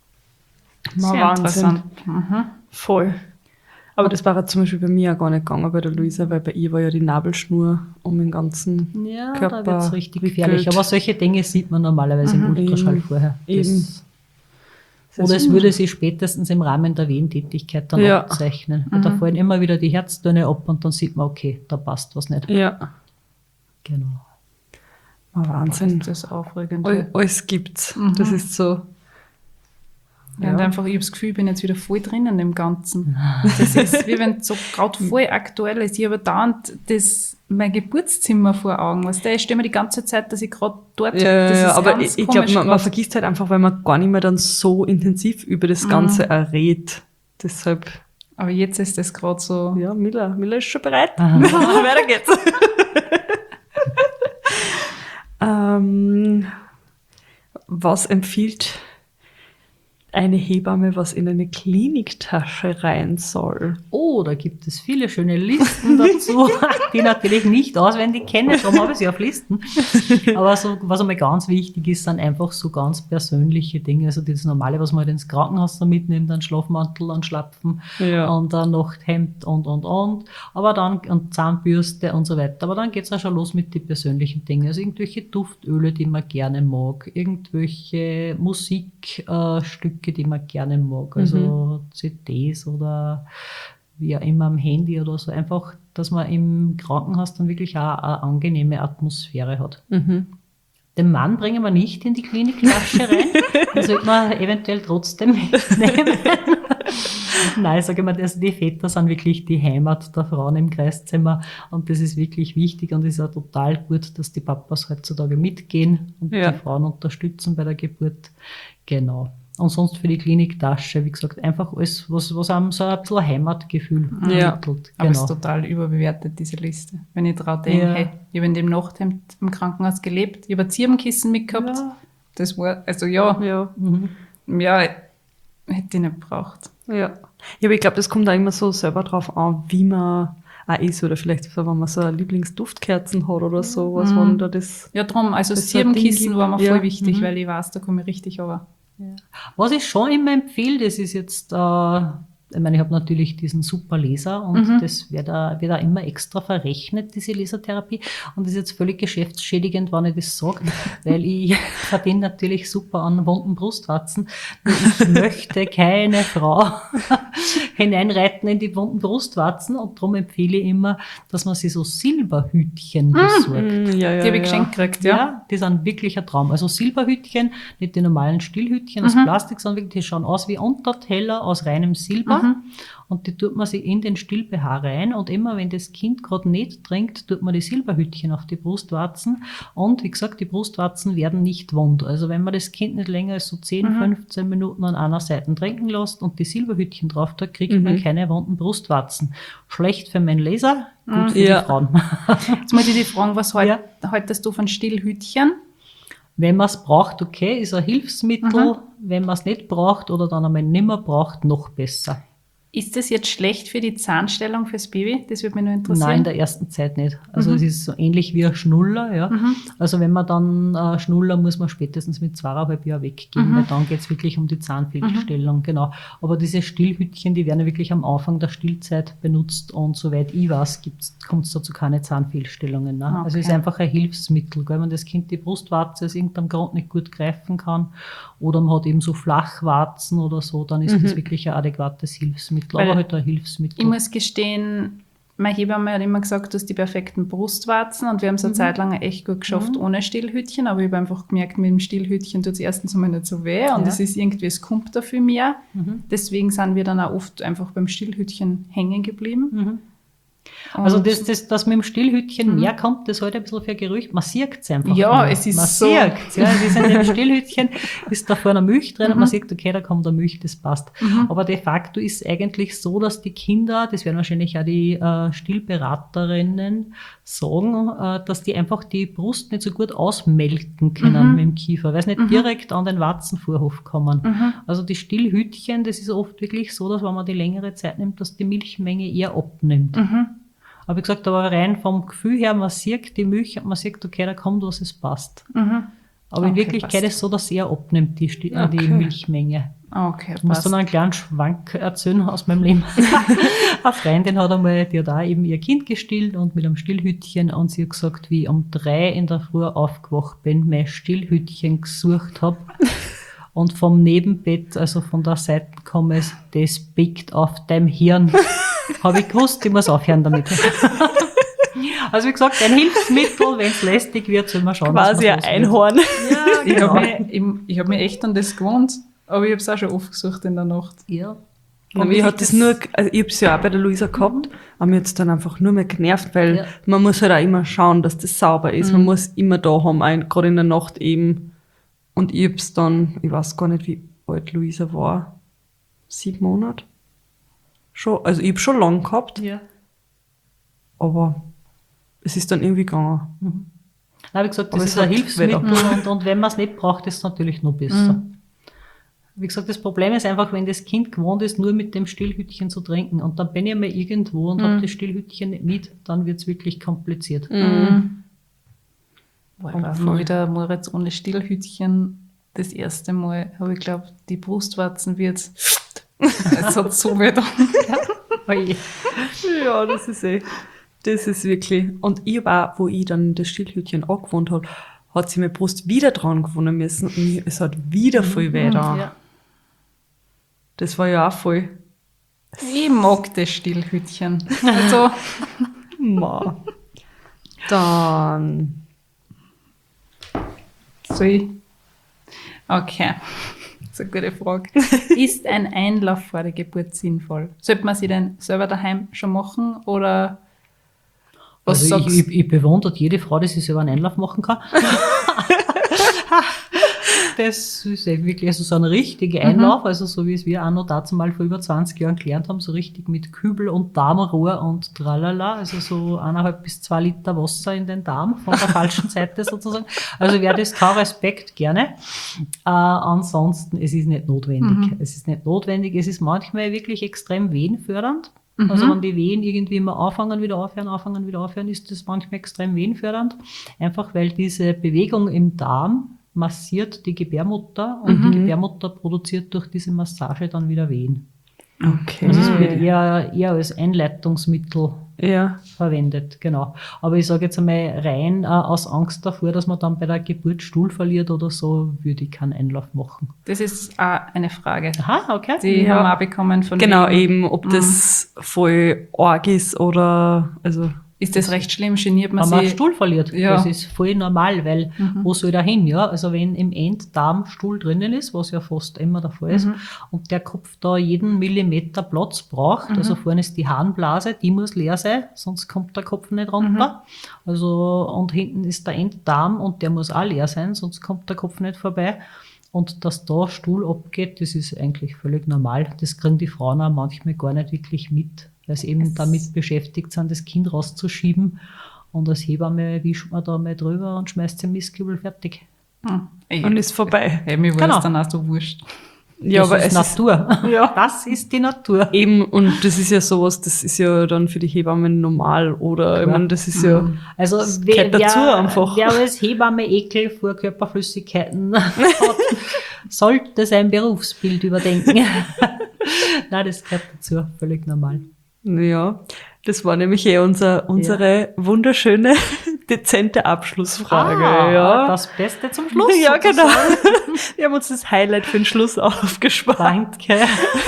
Na, Sehr Wahnsinn. interessant. Mhm. Voll. Aber das war ja zum Beispiel bei mir auch gar nicht gegangen, bei der Luisa, weil bei ihr war ja die Nabelschnur um den ganzen Ja, Körper da wird es richtig wickelt. gefährlich. Aber solche Dinge sieht man normalerweise Mhm. im Ultraschall Eben. vorher. Das, Eben. Oder es würde sich spätestens im Rahmen der Wehentätigkeit dann Ja. abzeichnen. Weil da Mhm. fallen immer wieder die Herztöne ab und dann sieht man, okay, da passt was nicht. Ja, Genau. na, Wahnsinn. Das ist aufregend. All, alles gibt's. Mhm. Das ist so. Ja, und Ja. einfach, ich habe das Gefühl, ich bin jetzt wieder voll drinnen im Ganzen. Das ist, wie wenn es so gerade voll aktuell ist. Ich habe dauernd das, mein Geburtszimmer vor Augen. Weißt du? Ich stelle mir die ganze Zeit, dass ich gerade dort Ja, ja, das ja, ist aber ganz ich, ich glaube, komisch man, man grad. vergisst halt einfach, weil man gar nicht mehr dann so intensiv über das Mhm. Ganze errät. Deshalb, Aber jetzt ist das gerade so. ja, Mila, Mila ist schon bereit. Aha. Weiter geht's. ähm, was empfiehlt eine Hebamme, was in eine Kliniktasche rein soll? Oh, da gibt es viele schöne Listen dazu, die natürlich nicht auswendig kenne, darum habe ich sie auf Listen. Aber so, was einmal ganz wichtig ist, sind einfach so ganz persönliche Dinge. Also das Normale, was man halt ins Krankenhaus da mitnimmt, ein Schlafmantel, ein Schlapfen Ja. und ein Nachthemd und, und, und. Aber dann, und Zahnbürste und so weiter. Aber dann geht's auch schon los mit den persönlichen Dingen. Also irgendwelche Duftöle, die man gerne mag, irgendwelche Musikstücke, die man gerne mag, also C Ds oder wie auch immer am Handy oder so. Einfach, dass man im Krankenhaus dann wirklich auch eine angenehme Atmosphäre hat. Mhm. Den Mann bringen wir nicht in die Kliniktasche rein, den sollte man eventuell trotzdem mitnehmen. Nein, sage ich mal, also die Väter sind wirklich die Heimat der Frauen im Kreiszimmer und das ist wirklich wichtig und es ist auch total gut, dass die Papas heutzutage mitgehen und Ja. die Frauen unterstützen bei der Geburt. Genau. Und sonst für die Kliniktasche, wie gesagt, einfach alles, was, was einem so ein bisschen ein Heimatgefühl Ja. vermittelt. Aber es Genau. ist total überbewertet, diese Liste. Wenn ich dran denke, Ja. hey, ich habe in dem Nachthemd im Krankenhaus gelebt, ich habe ein Zirbenkissen mitgehabt. Ja. Das war, also ja, Ja. Mhm. ja, hätte ich nicht gebraucht. Ja. Ja, aber ich glaube, das kommt da immer so selber drauf an, wie man auch ist. Oder vielleicht, so, wenn man so eine Lieblingsduftkerzen hat oder so, was Mhm. man da das. Ja, drum, also Das das so ein Ding Zirbenkissen gibt. war mir Ja. voll wichtig, Mhm. weil ich weiß, da komme ich richtig runter. Was ich schon immer empfehle, das ist jetzt, äh, ich meine, ich habe natürlich diesen super Laser und Mhm. das wird auch, wird auch immer extra verrechnet, diese Lasertherapie. Und das ist jetzt völlig geschäftsschädigend, wenn ich das sage, weil ich verdiene natürlich super an wunden Brustwarzen. Nur ich möchte keine Frau hineinreiten in die wunden Brustwarzen und darum empfehle ich immer, dass man sich so Silberhütchen besorgt. Mm, ja, ja, Die habe ich ja. geschenkt gekriegt, Ja, ja. die sind wirklich ein Traum. Also Silberhütchen, nicht die normalen Stillhütchen aus Mhm. Plastik, sondern wirklich, die schauen aus wie Unterteller aus reinem Silber. Mhm. Und die tut man sich in den Still-B H rein. Und immer, wenn das Kind gerade nicht trinkt, tut man die Silberhütchen auf die Brustwarzen. Und wie gesagt, die Brustwarzen werden nicht wund. Also wenn man das Kind nicht länger als so zehn, Mhm. fünfzehn Minuten an einer Seite trinken lässt und die Silberhütchen drauf tut, kriegt Mhm. man keine wunden Brustwarzen. Schlecht für meinen Laser, gut für Ja. die Frauen. Jetzt muss ich dich fragen, was halt, Ja. haltest du von Stillhütchen? Wenn man es braucht, okay, ist ein Hilfsmittel. Mhm. Wenn man es nicht braucht oder dann einmal nimmer braucht, noch besser. Ist das jetzt schlecht für die Zahnstellung fürs Baby? Das würde mich nur interessieren. Nein, in der ersten Zeit nicht. Also Mhm. es ist so ähnlich wie ein Schnuller. Ja. Mhm. Also wenn man dann äh, Schnuller, muss man spätestens mit zweieinhalb Jahren weggeben, Mhm. weil dann geht es wirklich um die Zahnfehlstellung. Genau. Aber diese Stillhütchen, die werden ja wirklich am Anfang der Stillzeit benutzt und soweit ich weiß, kommt es dazu keine Zahnfehlstellungen. Ne? Okay. Also es ist einfach ein Hilfsmittel. Gell? Wenn das Kind die Brustwarze aus irgendeinem Grund nicht gut greifen kann oder man hat eben so Flachwarzen oder so, dann ist Mhm. das wirklich ein adäquates Hilfsmittel. Weil aber halt ein Hilfsmittel. Ich muss gestehen, meine Hebamme hat immer gesagt, du hast die perfekten Brustwarzen und wir haben es eine Zeit lang echt gut geschafft Mhm. ohne Stillhütchen, aber ich habe einfach gemerkt, mit dem Stillhütchen tut es erstens einmal nicht so weh und Ja. es ist irgendwie, es kommt dafür mehr. Mhm. Deswegen sind wir dann auch oft einfach beim Stillhütchen hängen geblieben. Mhm. Also Und- das, das, das mit dem Stillhütchen Mhm. mehr kommt, das halt ein bisschen für ein Gerücht. Man sieht es einfach. Ja, nur. es ist man so- sieht's, ja. Es ist in dem Stillhütchen, ist da vorne Milch drin und man sieht, okay, da kommt da Milch, das passt. Mhm. Aber de facto ist es eigentlich so, dass die Kinder, das werden wahrscheinlich auch die äh, Stillberaterinnen sagen, äh, dass die einfach die Brust nicht so gut ausmelken können Mhm. mit dem Kiefer, weil es nicht Mhm. direkt an den Warzenvorhof kommen. Mhm. Also die Stillhütchen, das ist oft wirklich so, dass wenn man die längere Zeit nimmt, dass die Milchmenge eher abnimmt. Mhm. Aber wie gesagt, aber rein vom Gefühl her, man sieht die Milch und man sieht, okay, da kommt was, es passt. Mhm. Aber in Okay, Wirklichkeit passt. ist es so, dass es eher abnimmt, die, Sti- äh, die Okay. Milchmenge. Okay, Ich muss passt. dann einen kleinen Schwank erzählen aus meinem Leben. Eine Freundin hat einmal, die hat auch eben ihr Kind gestillt und mit einem Stillhütchen und sie hat gesagt, wie ich um drei in der Früh aufgewacht bin, mein Stillhütchen gesucht habe und vom Nebenbett, also von der Seite kam es, das biegt auf deinem Hirn. Habe ich gewusst, ich muss aufhören damit. Also wie gesagt, ein Hilfsmittel, wenn es lästig wird, soll man schauen, Quasi dass ein man's loswird. Einhorn. Ja, Ich genau. habe mich, ich, ich hab mich echt an das gewohnt, aber ich habe es auch schon oft gesucht in der Nacht. Ja. Und ich hat das nur, also ich hab's ja auch bei der Luisa gehabt, aber mir hat's dann einfach nur mehr genervt, weil Ja. man muss halt auch immer schauen, dass das sauber ist. Man Mhm. muss immer da haben, ein- gerade in der Nacht eben. Und ich hab's dann, ich weiß gar nicht, wie alt Luisa war. Sieben Monate? Schon, also ich hab schon lang gehabt, Ja. aber es ist dann irgendwie gegangen. Na, wie gesagt, das Aber ist es ein hat Hilfsmittel wieder- und, und wenn man es nicht braucht, ist es natürlich noch besser. Mhm. Wie gesagt, das Problem ist einfach, wenn das Kind gewohnt ist, nur mit dem Stillhütchen zu trinken und dann bin ich mal irgendwo und Mhm. habe das Stillhütchen nicht mit, dann wird es wirklich kompliziert. Mhm. Boah, ich Und weiß voll. noch wieder Moritz ohne Stillhütchen. Das erste Mal habe ich glaubt, die Brustwarzen wird. Es hat so weh da. Oje. Ja, das ist eh, das ist wirklich. Und ich war, wo ich dann das Stillhütchen angewohnt habe, hat sie meine Brust wieder dran gewohnen müssen und ich, es hat wieder voll weh da. Ja. Das war ja auch voll. Ich mag das Stillhütchen. Also, Ma. Dann. soll ich? Okay. Das ist eine gute Frage. Ist ein Einlauf vor der Geburt sinnvoll? Sollte man sie denn selber daheim schon machen oder was Also sagst ich, ich, ich bewundere jede Frau, die sich selber einen Einlauf machen kann. das ist ja wirklich also so ein richtiger Einlauf, also so wie es wir auch noch dazu mal vor über zwanzig Jahren gelernt haben, so richtig mit Kübel und Darmrohr und tralala, also so eineinhalb bis zwei Liter Wasser in den Darm von der falschen Seite sozusagen. Also wer das kann, Respekt, gerne. Äh, ansonsten, es ist nicht notwendig. Mhm. Es ist nicht notwendig, es ist manchmal wirklich extrem wehenfördernd. Mhm. Also wenn die Wehen irgendwie immer anfangen, wieder aufhören, anfangen, wieder aufhören, ist das manchmal extrem wehenfördernd. Einfach weil diese Bewegung im Darm massiert die Gebärmutter und mhm. die Gebärmutter produziert durch diese Massage dann wieder Wehen. Okay. Also es wird eher, eher als Einleitungsmittel ja. verwendet, genau. Aber ich sage jetzt einmal rein äh, aus Angst davor, dass man dann bei der Geburt Stuhl verliert oder so, würde ich keinen Einlauf machen. Das ist auch eine Frage. Aha, okay. Die ja. haben wir auch bekommen von Genau, wegen, eben, ob mhm. das voll arg ist oder, also. Ist das recht schlimm? Geniert man wenn man sich? Stuhl verliert. Ja. Das ist voll normal, weil mhm. wo soll der hin? Ja? Also wenn im Enddarm Stuhl drinnen ist, was ja fast immer der Fall ist, mhm. und der Kopf da jeden Millimeter Platz braucht, mhm. also vorne ist die Harnblase, die muss leer sein, sonst kommt der Kopf nicht runter. Mhm. Also, und hinten ist der Enddarm und der muss auch leer sein, sonst kommt der Kopf nicht vorbei. Und dass da Stuhl abgeht, das ist eigentlich völlig normal. Das kriegen die Frauen auch manchmal gar nicht wirklich mit, weil sie eben es damit beschäftigt sind, das Kind rauszuschieben. Und als Hebamme wischt man da mal drüber und schmeißt den Mistkübel fertig. Hm. Ey, und ist vorbei. Hey, mir war genau. das dann auch so wurscht. Ja, das aber ist es Natur. Ist, ja. Das ist die Natur. Eben, und das ist ja sowas, das ist ja dann für die Hebammen normal, oder? Ich meine, das ist ja, also das wer, gehört dazu wer, einfach. Wer als Hebamme Ekel vor Körperflüssigkeiten hat, sollte sein Berufsbild überdenken. Nein, das gehört dazu, völlig normal. Ja, das war nämlich eh unser, unsere ja. wunderschöne, dezente Abschlussfrage. Ah, ja. Das Beste zum Schluss. Ja, genau. Wir haben uns das Highlight für den Schluss aufgespart. Danke.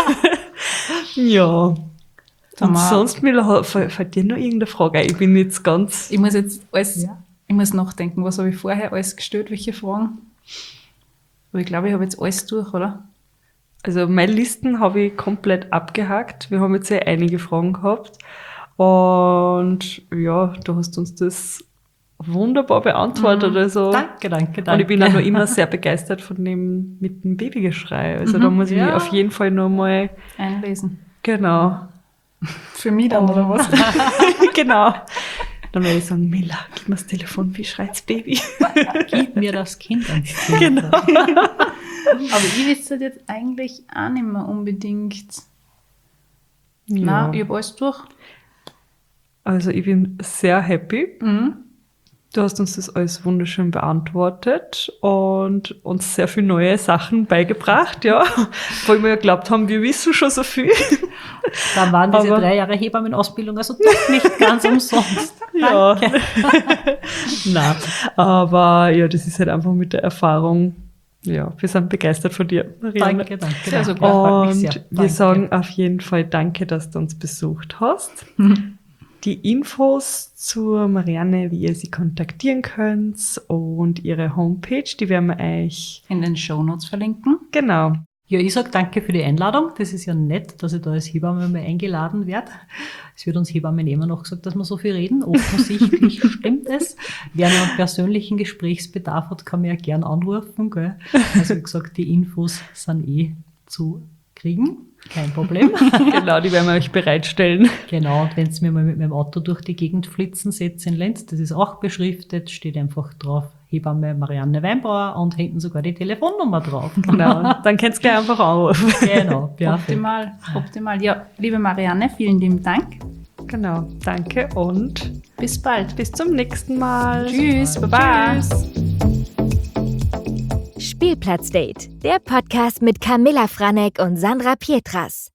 Ja. Sag Und mal, sonst, Mila, fällt dir noch irgendeine Frage ein? Ich bin jetzt ganz... ich muss jetzt alles, Ja. ich muss nachdenken, was habe ich vorher alles gestellt, welche Fragen? Aber ich glaube, ich habe jetzt alles durch, oder? Also meine Listen habe ich komplett abgehakt. Wir haben jetzt ja einige Fragen gehabt. Und ja, du hast uns das wunderbar beantwortet. Mhm. Also, Danke, danke, danke. und ich bin auch noch immer sehr begeistert von dem mit dem Babygeschrei. Also Mhm, da muss ich ja. mich auf jeden Fall noch mal... Einlesen. Genau. Für mich dann, oder was? Genau. Dann werde ich sagen, Mila, gib mir das Telefon, wie schreit's Baby? Gib mir das Kind ans Kind. Genau. Aber ich wüsste jetzt eigentlich auch nicht mehr unbedingt. Ja. Nein, ich habe alles durch. Also ich bin sehr happy. Mhm. Du hast uns das alles wunderschön beantwortet und uns sehr viele neue Sachen beigebracht, ja. Weil wir ja geglaubt haben, wir wissen schon so viel. Dann waren diese Aber- drei Jahre Hebammenausbildung also doch nicht ganz umsonst. Ja. Danke. Nein, aber ja, das ist halt einfach mit der Erfahrung. Ja, wir sind begeistert von dir, Marianne. Danke, danke. Sehr danke. sogar. Freut mich Und sehr. wir Danke. sagen auf jeden Fall danke, dass du uns besucht hast. Die Infos zur Marianne, wie ihr sie kontaktieren könnt und ihre Homepage, die werden wir euch, In den Shownotes verlinken. genau. Ja, ich sage danke für die Einladung. Das ist ja nett, dass ich da als Hebamme mal eingeladen werde. Es wird uns Hebammen immer noch gesagt, dass wir so viel reden. Offensichtlich stimmt es. Wer einen persönlichen Gesprächsbedarf hat, kann mir ja gern anrufen. Gell? Also wie gesagt, die Infos sind eh zu kriegen. Kein Problem. Genau, die werden wir euch bereitstellen. Genau, und wenn ihr mir mal mit meinem Auto durch die Gegend flitzen seht in Lenz, das ist auch beschriftet, steht einfach drauf Hebamme Marianne Weinbauer und hinten sogar die Telefonnummer drauf. Genau, dann könnt ihr gleich einfach anrufen. Genau, perfekt. Optimal, optimal. Ja, liebe Marianne, vielen lieben Dank. Genau, danke und Bis bald. bis zum nächsten Mal. Tschüss, baba. Tschüss. Spielplatzdate, der Podcast mit Camilla Franek und Sandra Pietras.